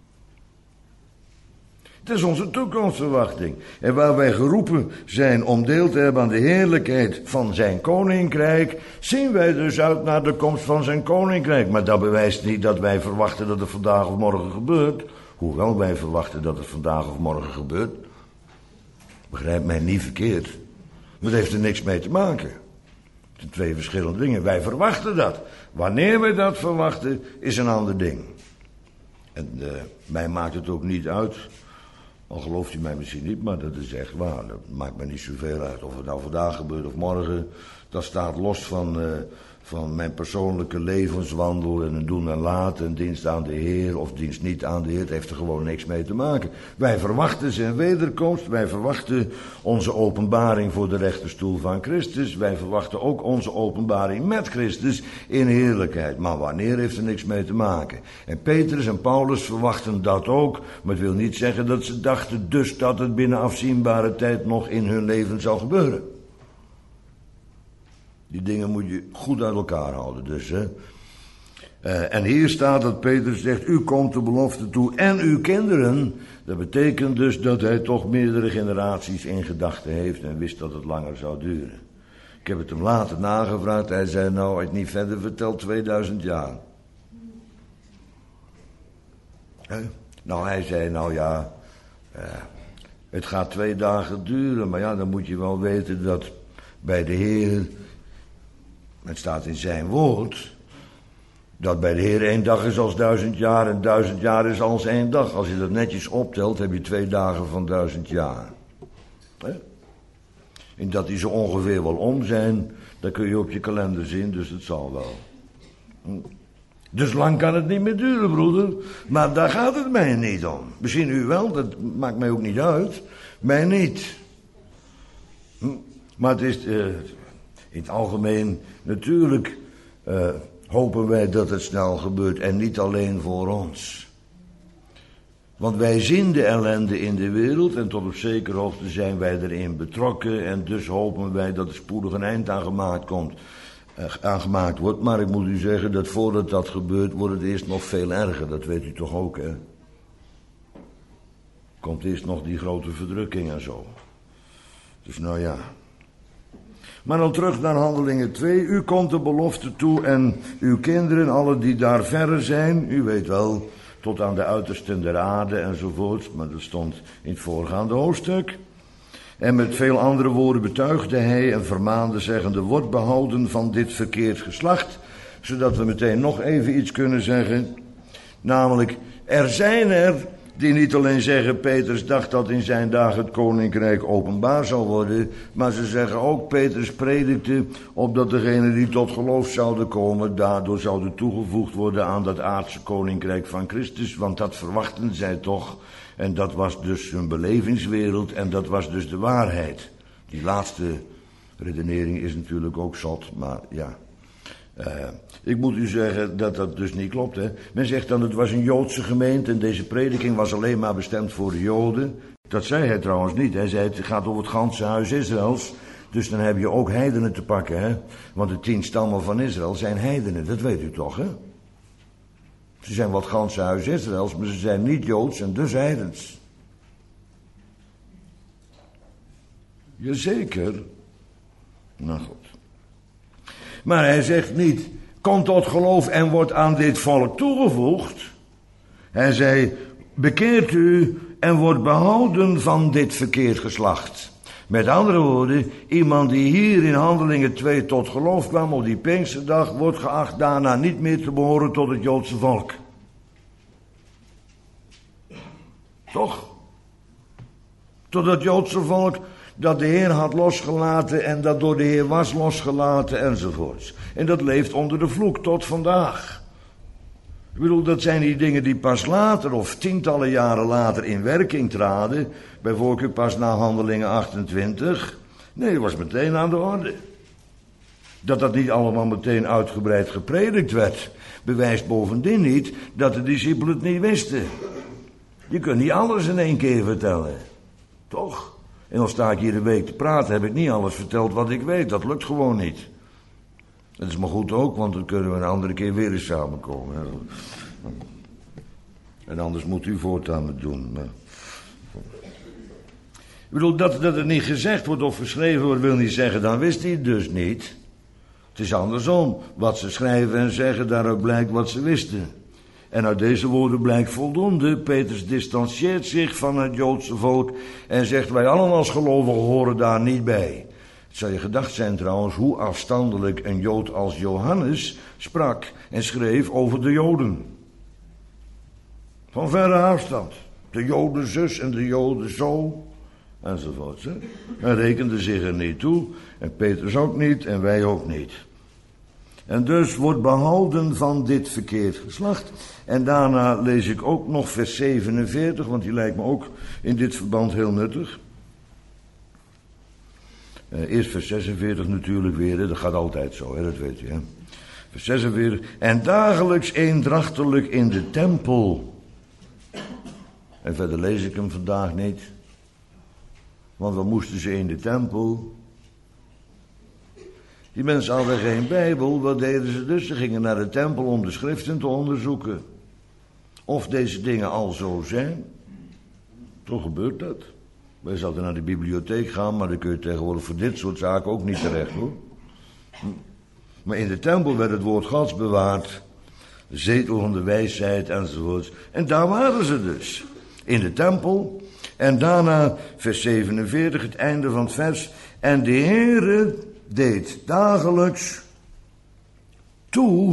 Het is onze toekomstverwachting. En waar wij geroepen zijn om deel te hebben aan de heerlijkheid van zijn koninkrijk, zien wij dus uit naar de komst van zijn koninkrijk. Maar dat bewijst niet dat wij verwachten dat het vandaag of morgen gebeurt. Hoewel wij verwachten dat het vandaag of morgen gebeurt. Begrijp mij niet verkeerd. Dat heeft er niks mee te maken. Het zijn twee verschillende dingen. Wij verwachten dat. Wanneer wij dat verwachten, is een ander ding. En mij maakt het ook niet uit. Al gelooft u mij misschien niet, maar dat is echt waar. Dat maakt me niet zoveel uit of het nou vandaag gebeurt of morgen. Dat staat los van mijn persoonlijke levenswandel en een doen en laten, een dienst aan de Heer of dienst niet aan de Heer. Het heeft er gewoon niks mee te maken. Wij verwachten zijn wederkomst, wij verwachten onze openbaring voor de rechterstoel van Christus. Wij verwachten ook onze openbaring met Christus in heerlijkheid. Maar wanneer heeft er niks mee te maken? En Petrus en Paulus verwachten dat ook, maar het wil niet zeggen dat ze dachten dus dat het binnen afzienbare tijd nog in hun leven zou gebeuren. Die dingen moet je goed uit elkaar houden dus. Hè? En hier staat dat Petrus zegt, u komt de belofte toe en uw kinderen. Dat betekent dus dat hij toch meerdere generaties in gedachten heeft en wist dat het langer zou duren. Ik heb het hem later nagevraagd. Hij zei nou, het niet verder verteld 2000 jaar. Nou, hij zei nou ja, het gaat 2 dagen duren. Maar ja, dan moet je wel weten dat bij de Heer, het staat in zijn woord, dat bij de Heer 1 dag is als 1000 jaar en 1000 jaar is als 1 dag. Als je dat netjes optelt, heb je 2 dagen van 1000 jaar. En dat die zo ongeveer wel om zijn, dat kun je op je kalender zien, dus het zal wel. Dus lang kan het niet meer duren, broeder. Maar daar gaat het mij niet om. Misschien u wel, dat maakt mij ook niet uit. Mij niet. Maar het is in het algemeen natuurlijk hopen wij dat het snel gebeurt. En niet alleen voor ons. Want wij zien de ellende in de wereld en tot op zekere hoogte zijn wij erin betrokken. En dus hopen wij dat er spoedig een eind aan gemaakt wordt. Maar ik moet u zeggen dat voordat dat gebeurt, wordt het eerst nog veel erger. Dat weet u toch ook, hè? Komt eerst nog die grote verdrukking en zo. Dus nou ja. Maar dan terug naar Handelingen 2. U komt de belofte toe en uw kinderen, alle die daar verre zijn, u weet wel, tot aan de uitersten der aarde enzovoort. Maar dat stond in het voorgaande hoofdstuk. En met veel andere woorden betuigde hij en vermaande zeggende, wordt behouden van dit verkeerd geslacht. Zodat we meteen nog even iets kunnen zeggen. Namelijk, er zijn er die niet alleen zeggen, Petrus dacht dat in zijn dagen het koninkrijk openbaar zou worden. Maar ze zeggen ook, Petrus predikte opdat degenen die tot geloof zouden komen, daardoor zouden toegevoegd worden aan dat aardse koninkrijk van Christus. Want dat verwachten zij toch. En dat was dus hun belevingswereld en dat was dus de waarheid. Die laatste redenering is natuurlijk ook zot, maar ja. Ik moet u zeggen dat dat dus niet klopt, hè. Men zegt dan het was een Joodse gemeente en deze prediking was alleen maar bestemd voor de Joden. Dat zei hij trouwens niet. Hij zei het gaat over het ganse huis Israëls. Dus dan heb je ook heidenen te pakken, hè. Want de 10 stammen van Israël zijn heidenen, dat weet u toch, hè. Ze zijn wel het ganse huis Israëls, maar ze zijn niet Joods en dus heidens. Jazeker. Nou goed. Maar hij zegt niet, kom tot geloof en wordt aan dit volk toegevoegd. Hij zei, bekeert u en wordt behouden van dit verkeerd geslacht. Met andere woorden, iemand die hier in Handelingen 2 tot geloof kwam op die Pinksterdag, wordt geacht daarna niet meer te behoren tot het Joodse volk. Toch? Tot het Joodse volk dat de Heer had losgelaten en dat door de Heer was losgelaten enzovoorts. En dat leeft onder de vloek tot vandaag. Ik bedoel, dat zijn die dingen die pas later of tientallen jaren later in werking traden. Bij voorkeur pas na Handelingen 28. Nee, dat was meteen aan de orde. Dat niet allemaal meteen uitgebreid gepredikt werd, bewijst bovendien niet dat de discipelen het niet wisten. Je kunt niet alles in één keer vertellen. Toch? En dan sta ik hier een week te praten, heb ik niet alles verteld wat ik weet. Dat lukt gewoon niet. Dat is maar goed ook, want dan kunnen we een andere keer weer eens samenkomen. En anders moet u voortaan het doen. Ik bedoel, dat het niet gezegd wordt of geschreven wordt, wil niet zeggen, dan wist hij het dus niet. Het is andersom. Wat ze schrijven en zeggen, daaruit blijkt wat ze wisten. En uit deze woorden blijkt voldoende. Petrus distancieert zich van het Joodse volk en zegt, wij allen als gelovigen horen daar niet bij. Het zou je gedacht zijn trouwens hoe afstandelijk een Jood als Johannes sprak en schreef over de Joden. Van verre afstand. De Joden zus en de Joden zo. Enzovoort. Hij rekende zich er niet toe. En Petrus ook niet en wij ook niet. En dus wordt behouden van dit verkeerd geslacht. En daarna lees ik ook nog vers 47, want die lijkt me ook in dit verband heel nuttig. Eerst vers 46 natuurlijk weer, hè. Dat gaat altijd zo, hè, dat weet je. Hè. Vers 46, en dagelijks eendrachtelijk in de tempel. En verder lees ik hem vandaag niet. Want wat moesten ze in de tempel? Die mensen hadden geen Bijbel, wat deden ze dus? Ze gingen naar de tempel om de schriften te onderzoeken. Of deze dingen al zo zijn. Toch gebeurt dat. Wij zouden naar de bibliotheek gaan, maar dan kun je tegenwoordig voor dit soort zaken ook niet terecht, hoor. Maar in de tempel werd het woord Gods bewaard. De zetel van de wijsheid enzovoorts. En daar waren ze dus. In de tempel. En daarna vers 47, het einde van het vers. En de Heere deed dagelijks toe.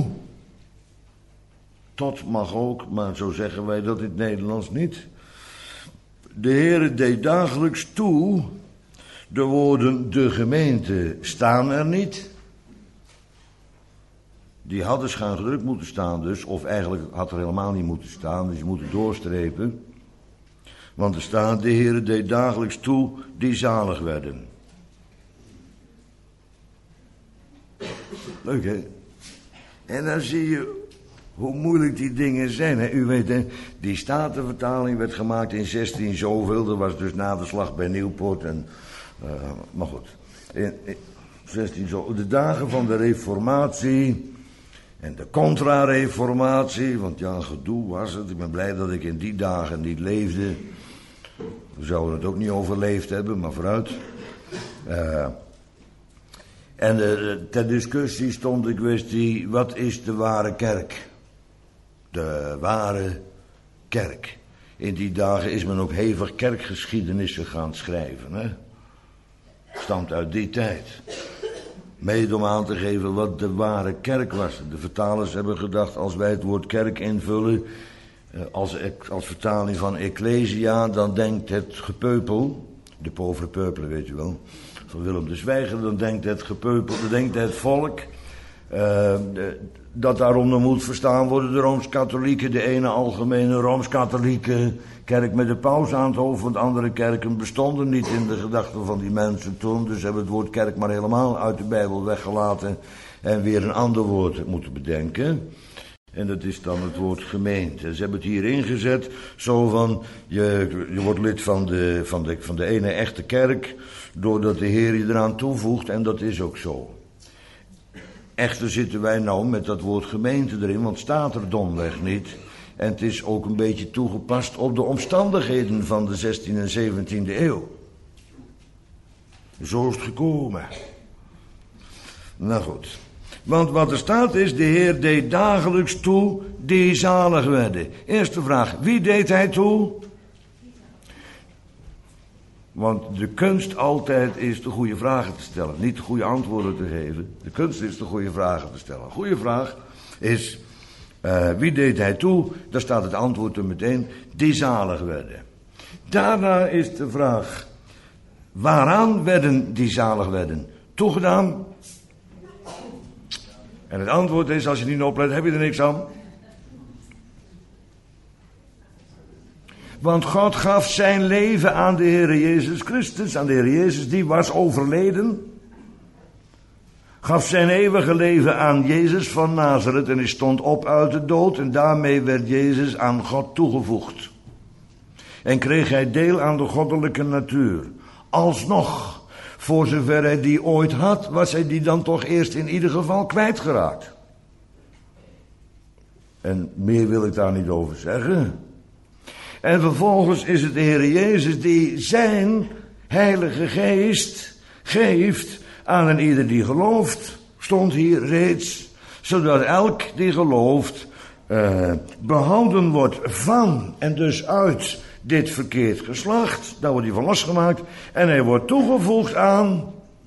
Tot mag ook, maar zo zeggen wij dat in het Nederlands niet. De Heere deed dagelijks toe. De woorden de gemeente staan er niet. die hadden schuin gedrukt moeten staan dus, of eigenlijk had er helemaal niet moeten staan, dus je moet het doorstrepen. Want er staat, de Heere deed dagelijks toe die zalig werden. Leuk hè? En dan zie je hoe moeilijk die dingen zijn. Hè? U weet, hè, die Statenvertaling werd gemaakt in 16 zoveel. Dat was dus na de slag bij Nieuwpoort. Maar goed, in 16 zo, de dagen van de Reformatie en de contra-reformatie. Want ja, gedoe was het. Ik ben blij dat ik in die dagen niet leefde. We zouden het ook niet overleefd hebben, maar vooruit. En ter discussie stond de kwestie, wat is de ware kerk? De ware kerk. In die dagen is men ook hevig kerkgeschiedenissen gaan schrijven. Hè? Stamt uit die tijd. Mede om aan te geven wat de ware kerk was. De vertalers hebben gedacht, als wij het woord kerk invullen als vertaling van ecclesia, dan denkt het gepeupel, de pauvre peuple weet je wel, van Willem de Zwijger, dan denkt het gepeupel, dan denkt het volk, dat daaronder moet verstaan worden de Rooms-Katholieken, de ene algemene Rooms-Katholieke kerk met de paus aan het hoofd, want andere kerken bestonden niet in de gedachten van die mensen toen, dus hebben het woord kerk maar helemaal uit de Bijbel weggelaten en weer een ander woord moeten bedenken. En dat is dan het woord gemeente. Ze hebben het hier ingezet, zo van, je wordt lid van de ene echte kerk, doordat de Heer je eraan toevoegt, en dat is ook zo. Echter zitten wij nou met dat woord gemeente erin, want het staat er domweg niet. En het is ook een beetje toegepast op de omstandigheden van de 16e en 17e eeuw. Zo is het gekomen. Nou goed. Want wat er staat is, de Heer deed dagelijks toe die zalig werden. Eerste vraag, wie deed hij toe? Want de kunst altijd is de goede vragen te stellen, niet de goede antwoorden te geven. De kunst is de goede vragen te stellen. Een goede vraag is, wie deed hij toe? Daar staat het antwoord er meteen, die zalig werden. Daarna is de vraag, waaraan werden die zalig werden toegedaan? En het antwoord is, als je niet oplet, heb je er niks aan. Want God gaf zijn leven aan de Heer Jezus Christus, aan de Heer Jezus, die was overleden. Gaf zijn eeuwige leven aan Jezus van Nazareth en hij stond op uit de dood en daarmee werd Jezus aan God toegevoegd. En kreeg hij deel aan de goddelijke natuur. Alsnog, voor zover hij die ooit had, was hij die dan toch eerst in ieder geval kwijtgeraakt. En meer wil ik daar niet over zeggen. En vervolgens is het de Heer Jezus die zijn heilige geest geeft aan een ieder die gelooft. Stond hier reeds. Zodat elk die gelooft behouden wordt van en dus uit dit verkeerd geslacht. Daar wordt hij van losgemaakt. En hij wordt toegevoegd aan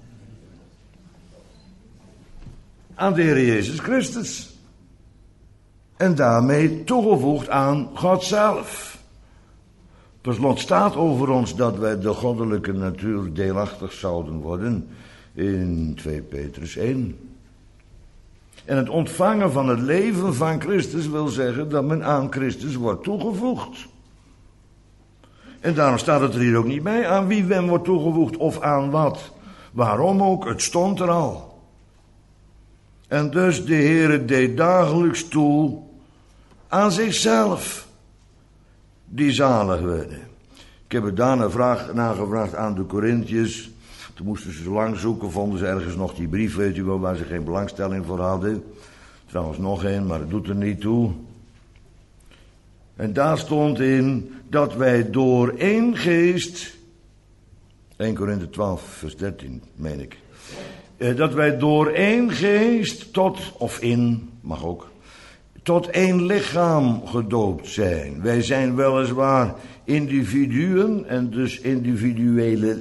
de Heer Jezus Christus. En daarmee toegevoegd aan God zelf. Per slot staat over ons dat wij de goddelijke natuur deelachtig zouden worden in 2 Petrus 1. En het ontvangen van het leven van Christus wil zeggen dat men aan Christus wordt toegevoegd. En daarom staat het er hier ook niet bij aan wie men wordt toegevoegd of aan wat. Waarom ook, het stond er al. En dus de Heere deed dagelijks toe aan zichzelf die zalig werden. Ik heb er daarna nagevraagd aan de Corinthiërs. Toen moesten ze lang zoeken, vonden ze ergens nog die brief, weet u wel, waar ze geen belangstelling voor hadden. Trouwens nog één, maar het doet er niet toe. En daar stond in dat wij door één geest, 1 Korinthe 12 vers 13 meen ik, dat wij door één geest mag ook, tot één lichaam gedoopt zijn. Wij zijn weliswaar individuen en dus individuele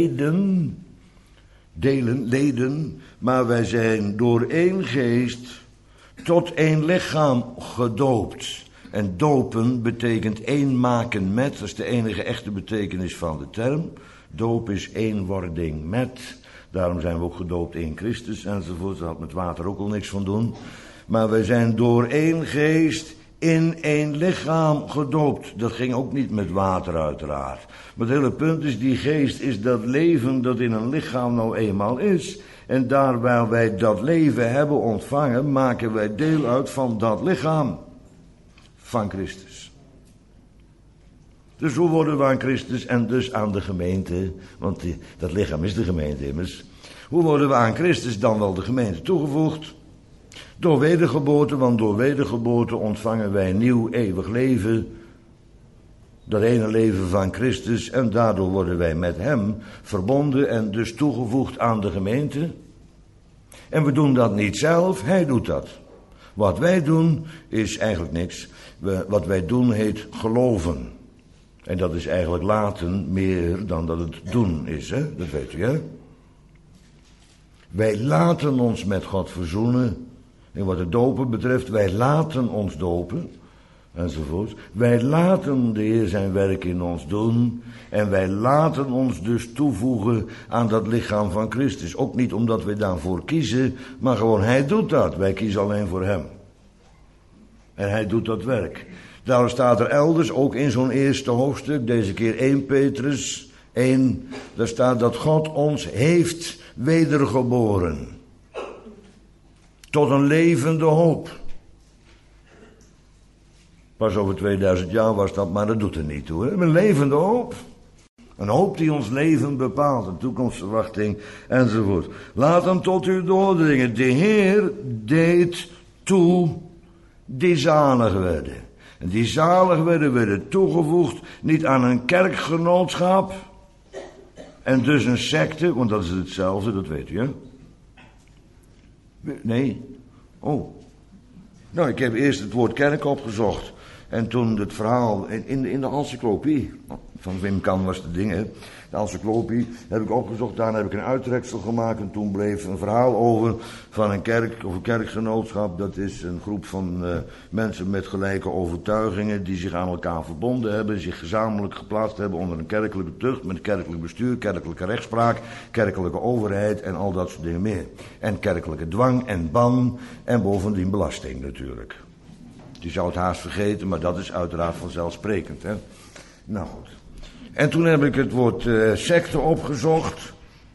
leden, maar wij zijn door één geest tot één lichaam gedoopt. En dopen betekent één maken met, dat is de enige echte betekenis van de term. Doop is eenwording met, daarom zijn we ook gedoopt in Christus enzovoort. Daar had met water ook al niks van doen. Maar wij zijn door één geest in één lichaam gedoopt. Dat ging ook niet met water uiteraard. Maar het hele punt is, die geest is dat leven dat in een lichaam nou eenmaal is. En daar waar wij dat leven hebben ontvangen, maken wij deel uit van dat lichaam van Christus. Dus hoe worden we aan Christus en dus aan de gemeente, want dat lichaam is de gemeente immers. Hoe worden we aan Christus dan wel de gemeente toegevoegd? Door wedergeboorte, want door wedergeboorte ontvangen wij nieuw eeuwig leven. Dat ene leven van Christus en daardoor worden wij met hem verbonden en dus toegevoegd aan de gemeente. En we doen dat niet zelf, hij doet dat. Wat wij doen is eigenlijk niks. Wat wij doen heet geloven. En dat is eigenlijk laten meer dan dat het doen is, hè? Dat weet u, hè? Wij laten ons met God verzoenen. En wat het dopen betreft, wij laten ons dopen. Enzovoort. Wij laten de Heer zijn werk in ons doen. En wij laten ons dus toevoegen aan dat lichaam van Christus. Ook niet omdat we daarvoor kiezen, maar gewoon hij doet dat. Wij kiezen alleen voor hem. En hij doet dat werk. Daarom staat er elders, ook in zo'n eerste hoofdstuk, deze keer 1 Petrus 1, daar staat dat God ons heeft wedergeboren. Tot een levende hoop. Pas over 2000 jaar was dat, maar dat doet er niet toe. Hè? Een levende hoop. Een hoop die ons leven bepaalt, een toekomstverwachting enzovoort. Laat hem tot u doordringen. De Heer deed toe die zalig werden. En die zalig werden toegevoegd niet aan een kerkgenootschap en dus een secte, want dat is hetzelfde, dat weet u, hè? Nee. Oh. Nou, ik heb eerst het woord kerk opgezocht. En toen het verhaal in de encyclopie, van Wim Kan was het ding, hè. De encyclopie heb ik opgezocht, daarna heb ik een uittreksel gemaakt. En toen bleef een verhaal over van een kerk of een kerkgenootschap. Dat is een groep van mensen met gelijke overtuigingen die zich aan elkaar verbonden hebben. Zich gezamenlijk geplaatst hebben onder een kerkelijke tucht met kerkelijk bestuur, kerkelijke rechtspraak, kerkelijke overheid en al dat soort dingen meer. En kerkelijke dwang en ban en bovendien belasting natuurlijk. Je zou het haast vergeten, maar dat is uiteraard vanzelfsprekend, hè. Nou goed. En toen heb ik het woord secte opgezocht.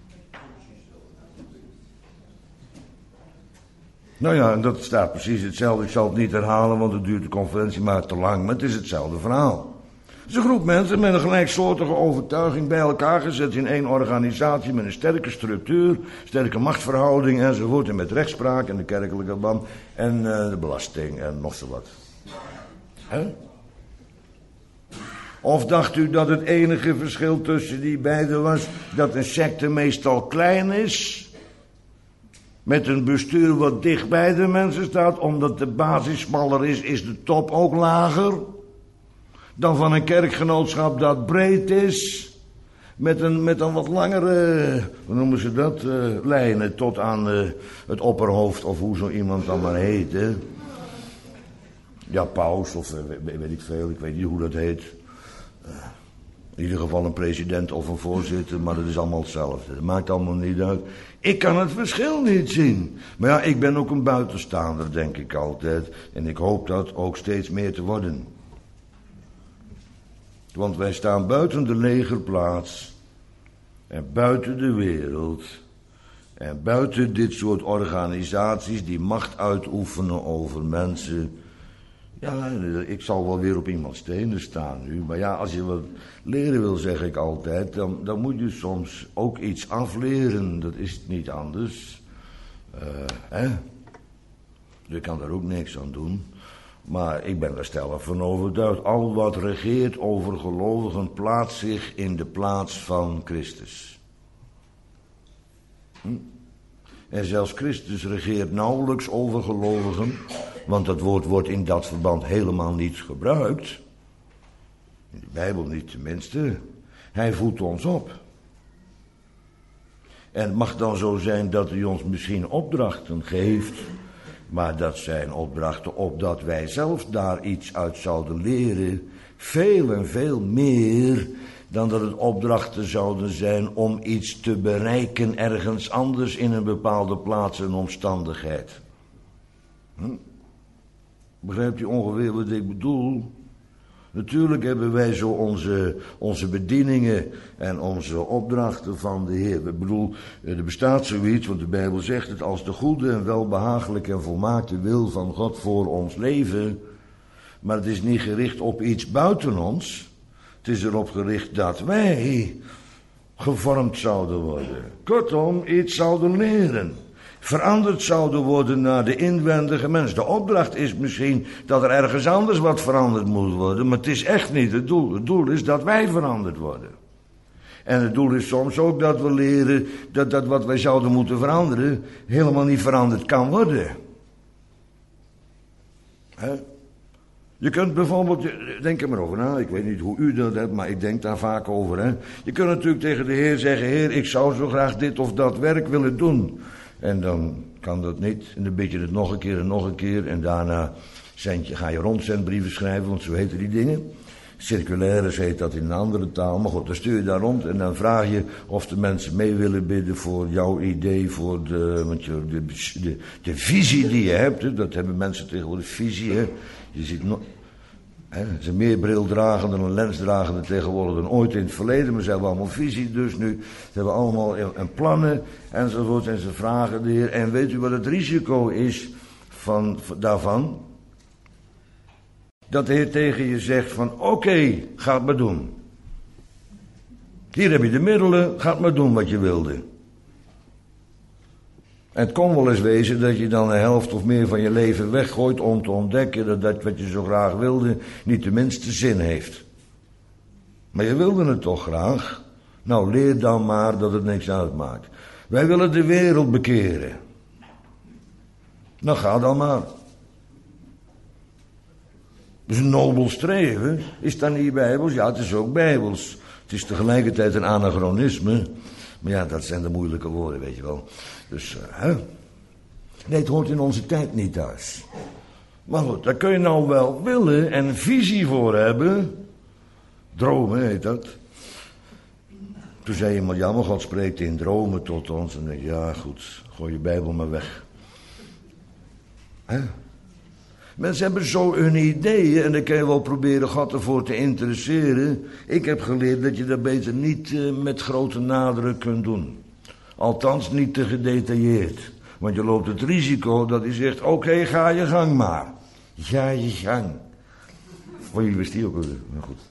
Nou ja, en dat staat precies hetzelfde. Ik zal het niet herhalen, want het duurt de conferentie maar te lang. Maar het is hetzelfde verhaal. Het is een groep mensen met een gelijksoortige overtuiging bij elkaar gezet in één organisatie met een sterke structuur, sterke machtsverhouding enzovoort. En met rechtspraak en de kerkelijke band en de belasting en nog zo wat. Hè? Of dacht u dat het enige verschil tussen die beiden was dat een secte meestal klein is, met een bestuur wat dicht bij de mensen staat, omdat de basis smaller is de top ook lager, dan van een kerkgenootschap dat breed is, met een wat langere, hoe noemen ze dat, lijnen tot aan het opperhoofd of hoe zo iemand dan maar heet, hè? Ja, paus of weet ik veel, ik weet niet hoe dat heet. In ieder geval een president of een voorzitter, maar dat is allemaal hetzelfde. Dat maakt allemaal niet uit. Ik kan het verschil niet zien. Maar ja, ik ben ook een buitenstaander, denk ik altijd. En ik hoop dat ook steeds meer te worden. Want wij staan buiten de legerplaats. En buiten de wereld. En buiten dit soort organisaties die macht uitoefenen over mensen. Ja, ik zal wel weer op iemands tenen staan nu. Maar ja, als je wat leren wil, zeg ik altijd, dan moet je soms ook iets afleren. Dat is niet anders. Je kan daar ook niks aan doen. Maar ik ben er stellig van overtuigd. Al wat regeert over gelovigen plaatst zich in de plaats van Christus. En zelfs Christus regeert nauwelijks over gelovigen, want dat woord wordt in dat verband helemaal niet gebruikt. In de Bijbel niet tenminste. Hij voedt ons op. En het mag dan zo zijn dat hij ons misschien opdrachten geeft, maar dat zijn opdrachten opdat wij zelf daar iets uit zouden leren. Veel en veel meer dan dat het opdrachten zouden zijn om iets te bereiken ergens anders in een bepaalde plaats en omstandigheid. Begrijpt u ongeveer wat ik bedoel? Natuurlijk hebben wij zo onze bedieningen en onze opdrachten van de Heer. Ik bedoel, er bestaat zoiets, want de Bijbel zegt het, als de goede en welbehagelijke en volmaakte wil van God voor ons leven. Maar het is niet gericht op iets buiten ons. Het is erop gericht dat wij gevormd zouden worden. Kortom, iets zouden leren. Veranderd zouden worden naar de inwendige mens. De opdracht is misschien dat er ergens anders wat veranderd moet worden, maar het is echt niet het doel. Het doel is dat wij veranderd worden. En het doel is soms ook dat we leren dat wat wij zouden moeten veranderen helemaal niet veranderd kan worden. Je kunt bijvoorbeeld, denk er maar over na, ik weet niet hoe u dat hebt, maar ik denk daar vaak over. Je kunt natuurlijk tegen de Heer zeggen, Heer, ik zou zo graag dit of dat werk willen doen. En dan kan dat niet. En dan bid je het nog een keer en nog een keer. En daarna ga je rondzendbrieven schrijven, want zo heten die dingen. Circulaires heet dat in een andere taal. Maar goed, dan stuur je daar rond en dan vraag je of de mensen mee willen bidden voor jouw idee, voor de visie die je hebt. Dat hebben mensen tegenwoordig, visie. Hè. Je ziet nog... Ze zijn meer brildragende en lensdragende tegenwoordig dan ooit in het verleden. Maar ze hebben allemaal visie dus nu. Ze hebben allemaal plannen enzovoort. En ze vragen de Heer. En weet u wat het risico is daarvan? Dat de Heer tegen je zegt van oké, ga het maar doen. Hier heb je de middelen, ga het maar doen wat je wilde. En het kon wel eens wezen dat je dan de helft of meer van je leven weggooit om te ontdekken dat wat je zo graag wilde niet de minste zin heeft. Maar je wilde het toch graag? Nou, leer dan maar dat het niks uitmaakt. Wij willen de wereld bekeren. Nou, ga dan maar. Dat is een nobel streven. Is dat niet bijbels? Ja, het is ook bijbels. Het is tegelijkertijd een anachronisme. Maar ja, dat zijn de moeilijke woorden, weet je wel. Dus, nee, het hoort in onze tijd niet thuis. Maar goed, daar kun je nou wel willen en een visie voor hebben. Dromen heet dat. Toen zei iemand, ja, maar God spreekt in dromen tot ons. En denk ja, goed, gooi je Bijbel maar weg. Mensen hebben zo hun ideeën en dan kun je wel proberen God ervoor te interesseren. Ik heb geleerd dat je dat beter niet met grote nadruk kunt doen. Althans niet te gedetailleerd. Want je loopt het risico dat hij zegt, oké, ga je gang maar. Ga je gang. Voor jullie wist die ook alweer, maar goed.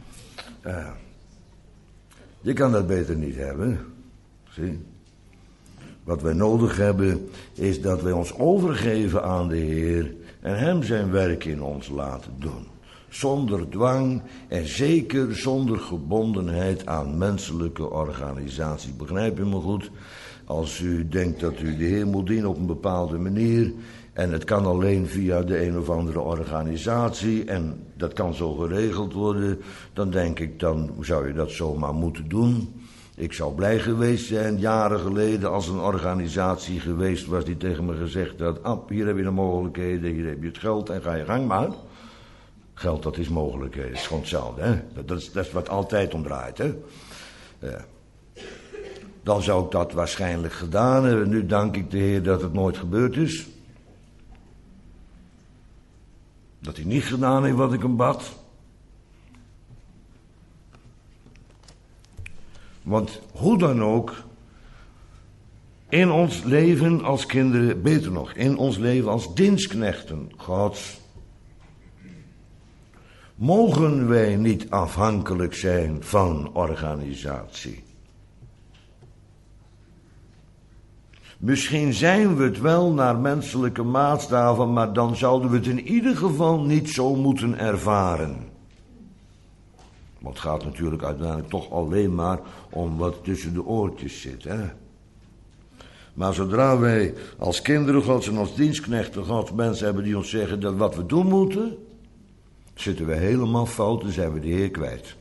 Je kan dat beter niet hebben. Zie. Wat wij nodig hebben is dat wij ons overgeven aan de Heer en hem zijn werk in ons laten doen. Zonder dwang en zeker zonder gebondenheid aan menselijke organisaties. Begrijp je me goed? Als u denkt dat u de Heer moet dienen op een bepaalde manier en het kan alleen via de een of andere organisatie en dat kan zo geregeld worden, dan denk ik, dan zou je dat zomaar moeten doen. Ik zou blij geweest zijn, jaren geleden, als een organisatie geweest was die tegen me gezegd had, hier heb je de mogelijkheden, hier heb je het geld en ga je gang maar. Geld, dat is mogelijkheden, dat is gewoon hetzelfde, hè. Dat is wat altijd om draait, hè. Dan zou ik dat waarschijnlijk gedaan hebben. Nu dank ik de Heer dat het nooit gebeurd is. Dat hij niet gedaan heeft wat ik hem bad. Want hoe dan ook, in ons leven als kinderen, beter nog, in ons leven als dienstknechten Gods, mogen wij niet afhankelijk zijn van organisatie. Misschien zijn we het wel naar menselijke maatstaven, maar dan zouden we het in ieder geval niet zo moeten ervaren. Want het gaat natuurlijk uiteindelijk toch alleen maar om wat tussen de oortjes zit, hè. Maar zodra wij als kinderen Gods en als dienstknechten Gods mensen hebben die ons zeggen dat wat we doen moeten, zitten we helemaal fout en zijn we de Heer kwijt.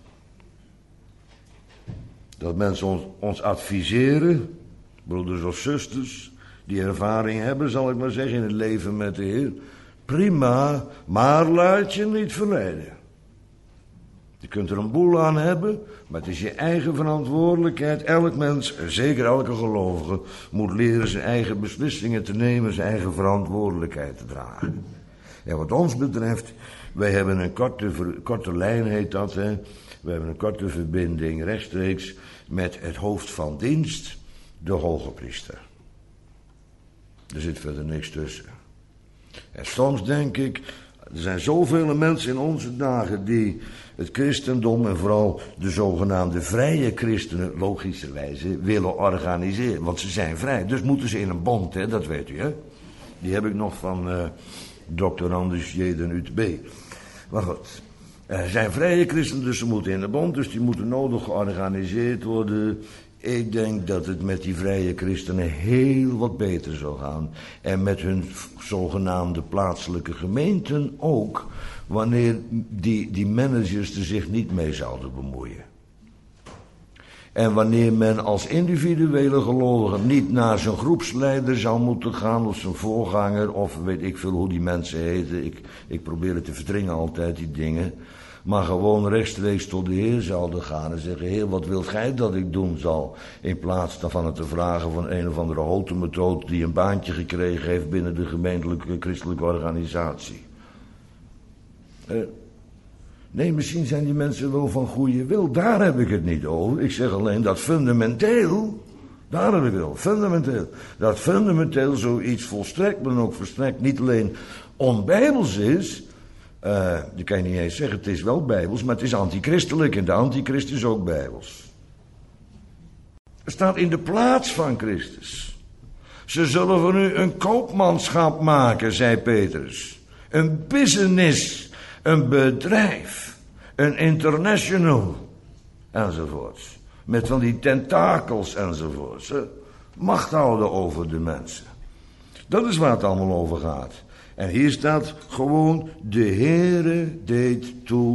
Dat mensen ons adviseren, broeders of zusters, die ervaring hebben, zal ik maar zeggen, in het leven met de Heer. Prima, maar laat je niet verleiden. Je kunt er een boel aan hebben, maar het is je eigen verantwoordelijkheid. Elk mens, zeker elke gelovige, moet leren zijn eigen beslissingen te nemen, zijn eigen verantwoordelijkheid te dragen. En wat ons betreft, wij hebben een korte lijn, heet dat, hè. We hebben een korte verbinding rechtstreeks met het hoofd van dienst, de hoge priester. Er zit verder niks tussen. En soms denk ik, er zijn zoveel mensen in onze dagen die het christendom en vooral de zogenaamde vrije christenen logischerwijze willen organiseren. Want ze zijn vrij, dus moeten ze in een bond, hè, dat weet u, hè. Die heb ik nog van Dr. Anders Jeden UTB. Maar goed, er zijn vrije christenen, dus ze moeten in een bond, dus die moeten nodig georganiseerd worden. Ik denk dat het met die vrije christenen heel wat beter zou gaan. En met hun zogenaamde plaatselijke gemeenten ook, wanneer die managers er zich niet mee zouden bemoeien. En wanneer men als individuele gelovige niet naar zijn groepsleider zou moeten gaan, of zijn voorganger, of weet ik veel hoe die mensen heten. Ik probeer het te verdringen altijd, die dingen. Maar gewoon rechtstreeks tot de Heer zouden gaan en zeggen: Heer, wat wilt gij dat ik doen zal? In plaats van het te vragen van een of andere hotemethode die een baantje gekregen heeft binnen de gemeentelijke christelijke organisatie. Nee, misschien zijn die mensen wel van goede wil. Daar heb ik het niet over. Ik zeg alleen dat fundamenteel, daar heb ik het over, fundamenteel. Dat fundamenteel zoiets volstrekt, maar ook verstrekt niet alleen onbijbels is. Je kan je niet eens zeggen, het is wel bijbels, maar het is antichristelijk en de antichrist is ook bijbels. Het staat in de plaats van Christus. Ze zullen van u een koopmanschap maken, zei Petrus. Een business, een bedrijf, een international, enzovoorts. Met van die tentakels enzovoorts. Macht houden over de mensen. Dat is waar het allemaal over gaat. En hier staat gewoon: de Heere deed toe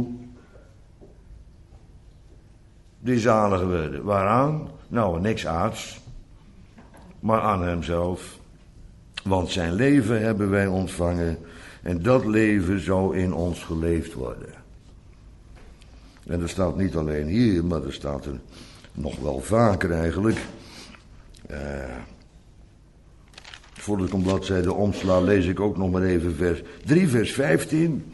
die zalige werden. Waaraan? Nou, niks aards, maar aan hemzelf. Want zijn leven hebben wij ontvangen en dat leven zou in ons geleefd worden. En dat staat niet alleen hier, maar er staat er nog wel vaker eigenlijk. Voordat ik een bladzijde omsla, lees ik ook nog maar even vers 3, vers 15.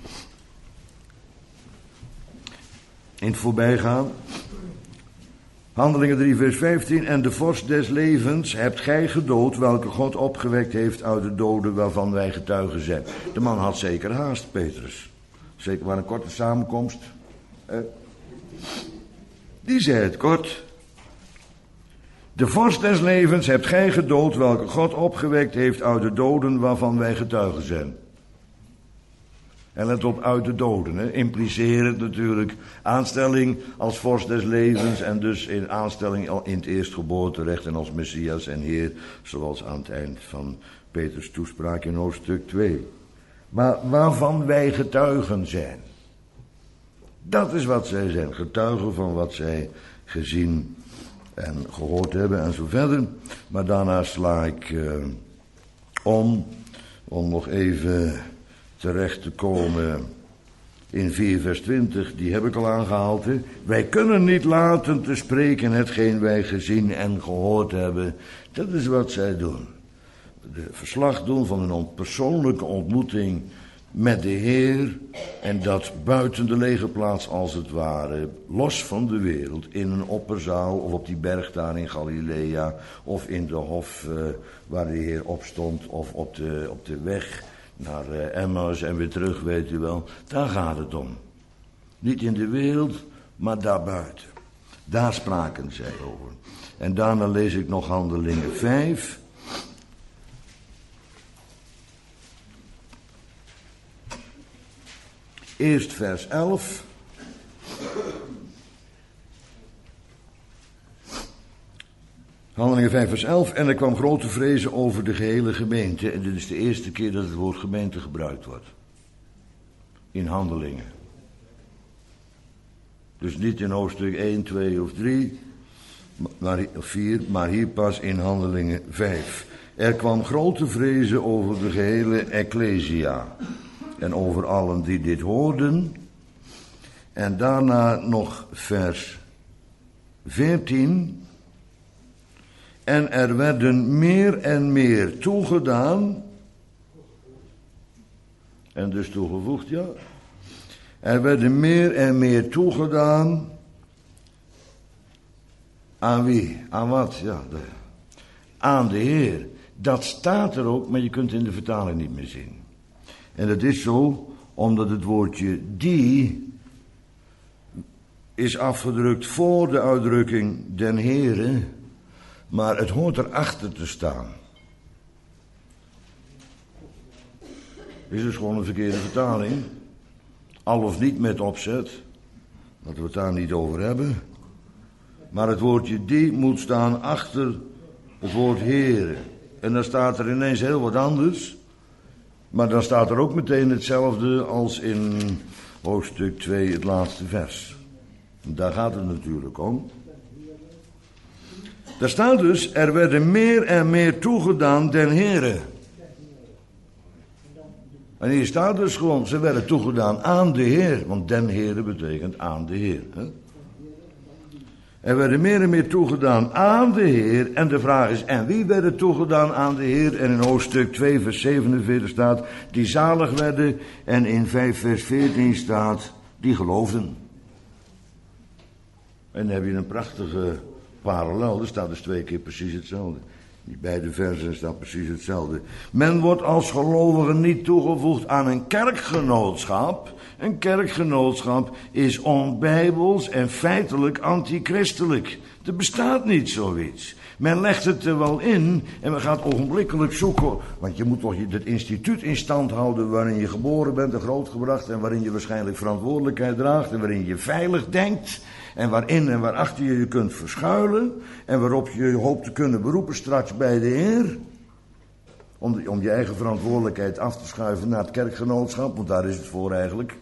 In het voorbijgaan. Handelingen 3, vers 15. En de vorst des levens hebt gij gedood, welke God opgewekt heeft uit de doden, waarvan wij getuigen zijn. De man had zeker haast, Petrus. Zeker maar een korte samenkomst. Die zei het kort. De vorst des levens hebt gij gedood, welke God opgewekt heeft uit de doden, waarvan wij getuigen zijn. En let op, uit de doden, hè. Implicerend natuurlijk aanstelling als vorst des levens en dus in aanstelling in het eerstgeboorterecht en als Messias en Heer, zoals aan het eind van Peters toespraak in hoofdstuk 2. Maar waarvan wij getuigen zijn. Dat is wat zij zijn, getuigen van wat zij gezien en gehoord hebben en zo verder. Maar daarna sla ik om nog even terecht te komen in 4 vers 20, die heb ik al aangehaald. Hè? Wij kunnen niet laten te spreken hetgeen wij gezien en gehoord hebben. Dat is wat zij doen. De verslag doen van een persoonlijke ontmoeting met de Heer, en dat buiten de legerplaats als het ware, los van de wereld, in een opperzaal of op die berg daar in Galilea, of in de hof waar de Heer opstond, of op de weg naar Emmaus en weer terug, weet u wel. Daar gaat het om. Niet in de wereld, maar daarbuiten. Daar spraken zij over. En daarna lees ik nog Handelingen 5. Eerst vers 11. Handelingen 5 vers 11. En er kwam grote vrezen over de gehele gemeente. En dit is de eerste keer dat het woord gemeente gebruikt wordt. In Handelingen. Dus niet in hoofdstuk 1, 2 of 3. Of 4. Maar hier pas in Handelingen 5. Er kwam grote vrezen over de gehele Ecclesia. En over allen die dit hoorden. En daarna nog vers 14. En er werden meer en meer toegedaan. En dus toegevoegd, ja. Er werden meer en meer toegedaan. Aan wie? Aan wat? Ja, aan de Heer. Dat staat er ook, maar je kunt het in de vertaling niet meer zien. En dat is zo, omdat het woordje die is afgedrukt voor de uitdrukking den Heere, maar het hoort erachter te staan. Is dus gewoon een verkeerde vertaling. Al of niet met opzet, dat we het daar niet over hebben. Maar het woordje die moet staan achter het woord Heere. En dan staat er ineens heel wat anders. Maar dan staat er ook meteen hetzelfde als in hoofdstuk 2, het laatste vers. Daar gaat het natuurlijk om. Daar staat dus, er werden meer en meer toegedaan den Heere. En hier staat dus gewoon, ze werden toegedaan aan de Heer. Want den Heere betekent aan de Heer. Hè? Er werden meer en meer toegedaan aan de Heer. En de vraag is, en wie werden toegedaan aan de Heer? En in hoofdstuk 2 vers 47 staat, die zalig werden. En in 5 vers 14 staat, die geloofden. En dan heb je een prachtige parallel. Er staat dus 2 keer precies hetzelfde. Die beide versen staat precies hetzelfde. Men wordt als gelovige niet toegevoegd aan een kerkgenootschap. Een kerkgenootschap is onbijbels en feitelijk antichristelijk. Er bestaat niet zoiets. Men legt het er wel in en men gaat ogenblikkelijk zoeken. Want je moet toch het instituut in stand houden waarin je geboren bent en grootgebracht. En waarin je waarschijnlijk verantwoordelijkheid draagt. En waarin je veilig denkt. En waarin en waarachter je je kunt verschuilen. En waarop je hoopt te kunnen beroepen straks bij de Heer. Om je eigen verantwoordelijkheid af te schuiven naar het kerkgenootschap. Want daar is het voor eigenlijk.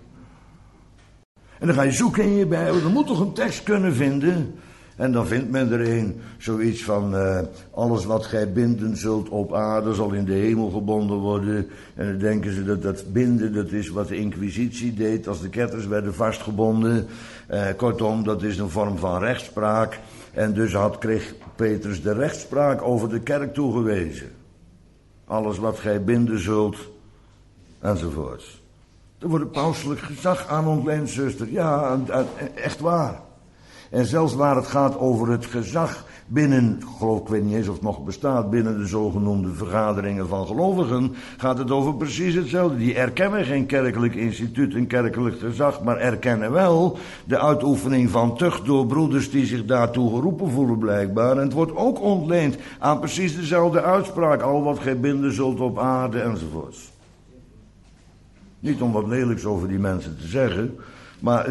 En dan ga je zoeken in je Bijbel. Dan moet toch een tekst kunnen vinden. En dan vindt men er een, zoiets van, alles wat gij binden zult op aarde zal in de hemel gebonden worden. En dan denken ze dat binden, dat is wat de Inquisitie deed als de ketters werden vastgebonden. Kortom, dat is een vorm van rechtspraak. En dus kreeg Petrus de rechtspraak over de kerk toegewezen. Alles wat gij binden zult, enzovoorts. Er wordt een pauselijk gezag aan ontleend, zuster. Ja, echt waar. En zelfs waar het gaat over het gezag binnen, ik weet niet eens of het nog bestaat, binnen de zogenoemde vergaderingen van gelovigen, gaat het over precies hetzelfde. Die erkennen geen kerkelijk instituut, een kerkelijk gezag, maar erkennen wel de uitoefening van tucht door broeders die zich daartoe geroepen voelen blijkbaar. En het wordt ook ontleend aan precies dezelfde uitspraak, al wat gij binden zult op aarde enzovoorts. Niet om wat lelijks over die mensen te zeggen, maar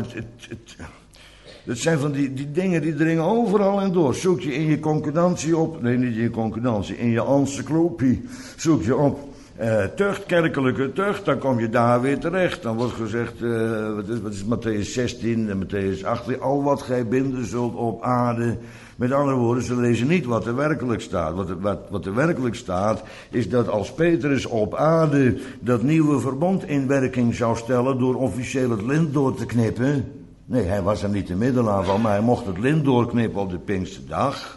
het zijn van die dingen die dringen overal en door. Zoek je in je concordantie op, nee niet in je concordantie, in je encyclopie zoek je op tucht, kerkelijke tucht, dan kom je daar weer terecht. Dan wordt gezegd, wat is Mattheüs 16 en Mattheüs 18, al wat gij binden zult op aarde. Met andere woorden, ze lezen niet wat er werkelijk staat. Wat er werkelijk staat, is dat als Petrus op aarde dat nieuwe verbond in werking zou stellen door officieel het lint door te knippen. Nee, hij was er niet de middelaar van, maar hij mocht het lint doorknippen op de Pinksterdag.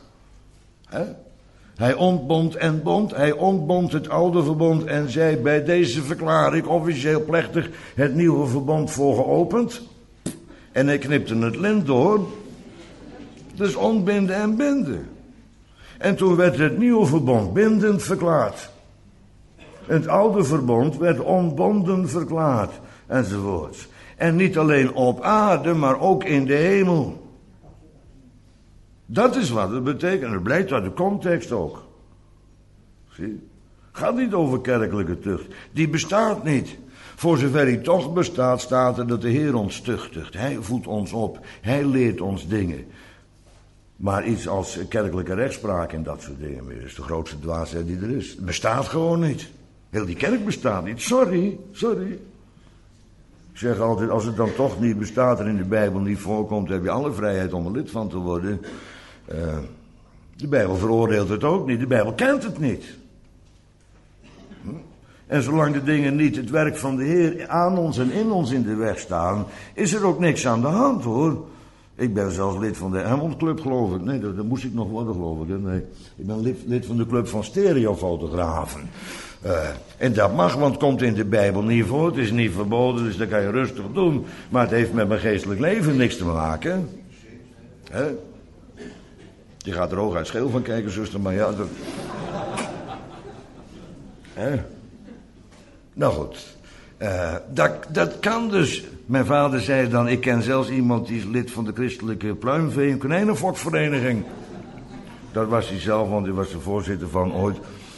Hij ontbond en bond, hij ontbond het oude verbond en zei, bij deze verklaar ik officieel plechtig het nieuwe verbond voor geopend. En hij knipte het lint door. Dus ontbinden en binden. En toen werd het nieuwe verbond bindend verklaard. Het oude verbond werd ontbonden verklaard, enzovoorts. En niet alleen op aarde, maar ook in de hemel. Dat is wat het betekent. Dat blijkt uit de context ook. Zie? Gaat niet over kerkelijke tucht. Die bestaat niet. Voor zover die toch bestaat, staat er dat de Heer ons tuchtigt. Hij voedt ons op. Hij leert ons dingen. Maar iets als kerkelijke rechtspraak en dat soort dingen is de grootste dwaasheid die er is. Het bestaat gewoon niet. Heel die kerk bestaat niet. Sorry. Ik zeg altijd, als het dan toch niet bestaat en in de Bijbel niet voorkomt, heb je alle vrijheid om er lid van te worden. De Bijbel veroordeelt het ook niet. De Bijbel kent het niet. En zolang de dingen niet het werk van de Heer aan ons en in ons in de weg staan, is er ook niks aan de hand, hoor. Ik ben zelfs lid van de Hammond Club, geloof ik. Nee, dat moest ik nog worden, geloof ik. Nee, ik ben lid van de club van stereofotografen. En dat mag, want het komt in de Bijbel niet voor. Het is niet verboden, dus dat kan je rustig doen. Maar het heeft met mijn geestelijk leven niks te maken. Hè? Je gaat er hooguit scheel van kijken, zuster, maar ja... Hè? Nou goed. Dat kan dus. Mijn vader zei dan, ik ken zelfs iemand die is lid van de christelijke pluimvee- en konijnenfokvereniging. Dat was hij zelf, want hij was de voorzitter van ooit.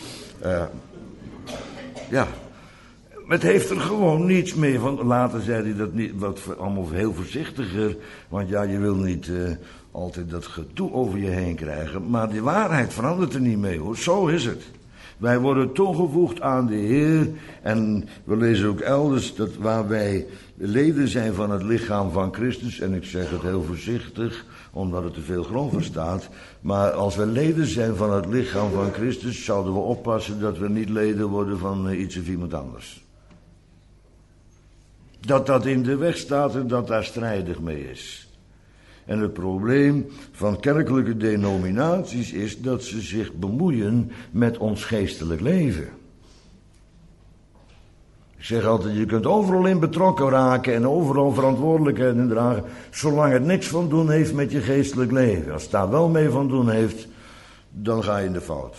Ja. Maar het heeft er gewoon niets mee van. Later zei hij dat niet, wat allemaal heel voorzichtiger. Want ja, je wil niet altijd dat gedoe over je heen krijgen. Maar die waarheid verandert er niet mee, hoor. Zo is het. Wij worden toegevoegd aan de Heer. En we lezen ook elders dat waar wij leden zijn van het lichaam van Christus. En ik zeg het heel voorzichtig, omdat het te veel grover staat. Maar als we leden zijn van het lichaam van Christus, zouden we oppassen dat we niet leden worden van iets of iemand anders. Dat in de weg staat en dat daar strijdig mee is. En het probleem van kerkelijke denominaties is dat ze zich bemoeien met ons geestelijk leven. Ik zeg altijd, je kunt overal in betrokken raken en overal verantwoordelijkheid in dragen, zolang het niks van doen heeft met je geestelijk leven. Als het daar wel mee van doen heeft, dan ga je in de fout.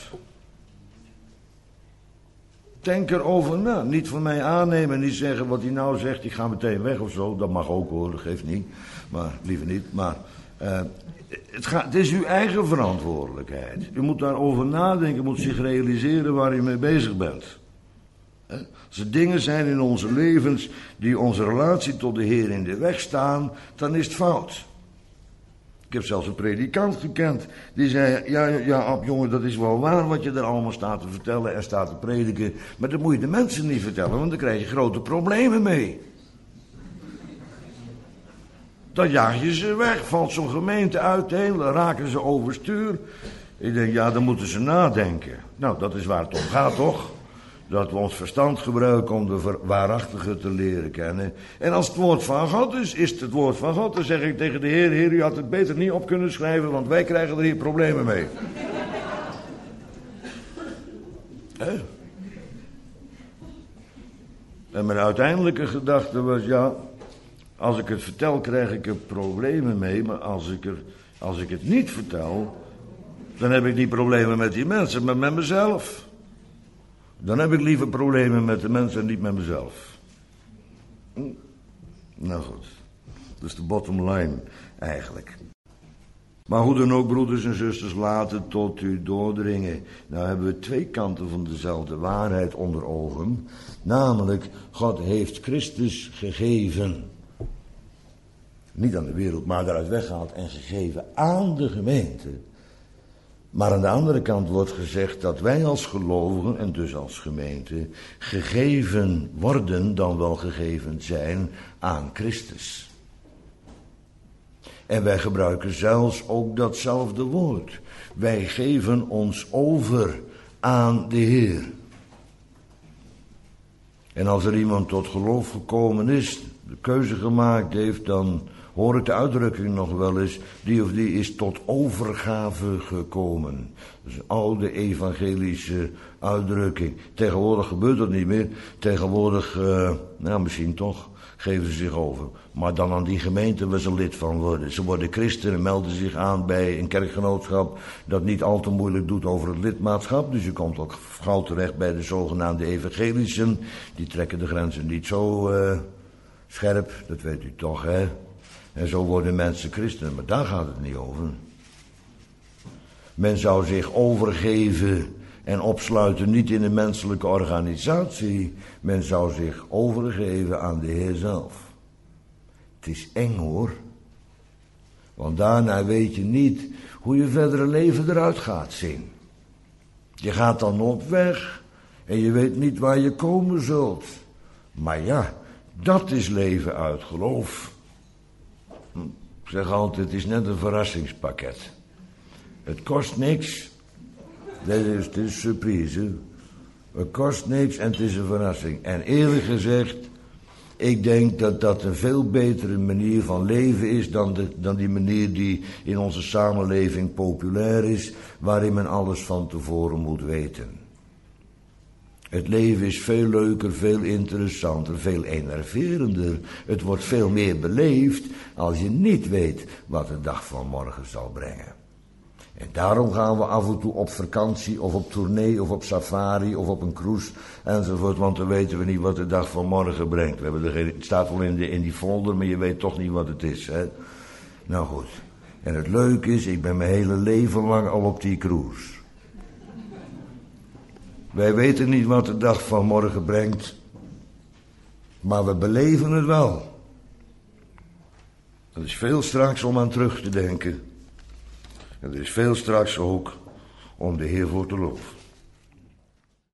Denk erover na. Niet van mij aannemen, niet zeggen wat hij nou zegt, ik ga meteen weg of zo. Dat mag ook, hoor, dat geeft niet. Maar liever niet. Maar het is uw eigen verantwoordelijkheid. U moet daarover nadenken, u moet zich realiseren waar u mee bezig bent. Als er dingen zijn in onze levens die onze relatie tot de Heer in de weg staan, dan is het fout. Ik heb zelfs een predikant gekend. Die zei, ja, Ab, jongen, dat is wel waar wat je er allemaal staat te vertellen en staat te prediken. Maar dat moet je de mensen niet vertellen, want dan krijg je grote problemen mee. Dan jaag je ze weg, valt zo'n gemeente uiteen, dan raken ze overstuur. Ik denk, ja, dan moeten ze nadenken. Nou, dat is waar het om gaat, toch? Dat we ons verstand gebruiken om de waarachtige te leren kennen. En als het woord van God is het het woord van God. Dan zeg ik tegen de Heer, Heer, u had het beter niet op kunnen schrijven, want wij krijgen er hier problemen mee. En mijn uiteindelijke gedachte was, ja, als ik het vertel krijg ik er problemen mee, maar als ik het niet vertel, dan heb ik niet problemen met die mensen, maar met mezelf. Dan heb ik liever problemen met de mensen en niet met mezelf. Nou goed, dat is de bottom line eigenlijk. Maar hoe dan ook, broeders en zusters, laat het tot u doordringen. Nou hebben we twee kanten van dezelfde waarheid onder ogen. Namelijk, God heeft Christus gegeven. Niet aan de wereld, maar eruit weggehaald en gegeven aan de gemeente. Maar aan de andere kant wordt gezegd dat wij als gelovigen en dus als gemeente gegeven worden, dan wel gegeven zijn aan Christus. En wij gebruiken zelfs ook datzelfde woord. Wij geven ons over aan de Heer. En als er iemand tot geloof gekomen is, de keuze gemaakt heeft, dan hoor ik de uitdrukking nog wel eens, die of die is tot overgave gekomen. Dat is een oude evangelische uitdrukking. Tegenwoordig gebeurt dat niet meer. Tegenwoordig, misschien toch, geven ze zich over. Maar dan aan die gemeente waar ze lid van worden. Ze worden christen en melden zich aan bij een kerkgenootschap dat niet al te moeilijk doet over het lidmaatschap. Dus je komt ook gauw terecht bij de zogenaamde evangelischen. Die trekken de grenzen niet zo scherp, dat weet u toch, hè. En zo worden mensen christenen, maar daar gaat het niet over. Men zou zich overgeven en opsluiten niet in een menselijke organisatie. Men zou zich overgeven aan de Heer zelf. Het is eng, hoor. Want daarna weet je niet hoe je verdere leven eruit gaat zien. Je gaat dan op weg en je weet niet waar je komen zult. Maar ja, dat is leven uit geloof. Ik zeg altijd, het is net een verrassingspakket. Het kost niks. Het is surprise. Het kost niks en het is een verrassing. En eerlijk gezegd, ik denk dat dat een veel betere manier van leven is dan die manier die in onze samenleving populair is, waarin men alles van tevoren moet weten. Het leven is veel leuker, veel interessanter, veel enerverender. Het wordt veel meer beleefd als je niet weet wat de dag van morgen zal brengen. En daarom gaan we af en toe op vakantie of op tournee of op safari of op een cruise enzovoort. Want dan weten we niet wat de dag van morgen brengt. Het staat wel in die folder, maar je weet toch niet wat het is. Hè? Nou goed. En het leuke is, ik ben mijn hele leven lang al op die cruise. Wij weten niet wat de dag van morgen brengt. Maar we beleven het wel. Er is veel straks om aan terug te denken. En er is veel straks ook om de Heer voor te loven.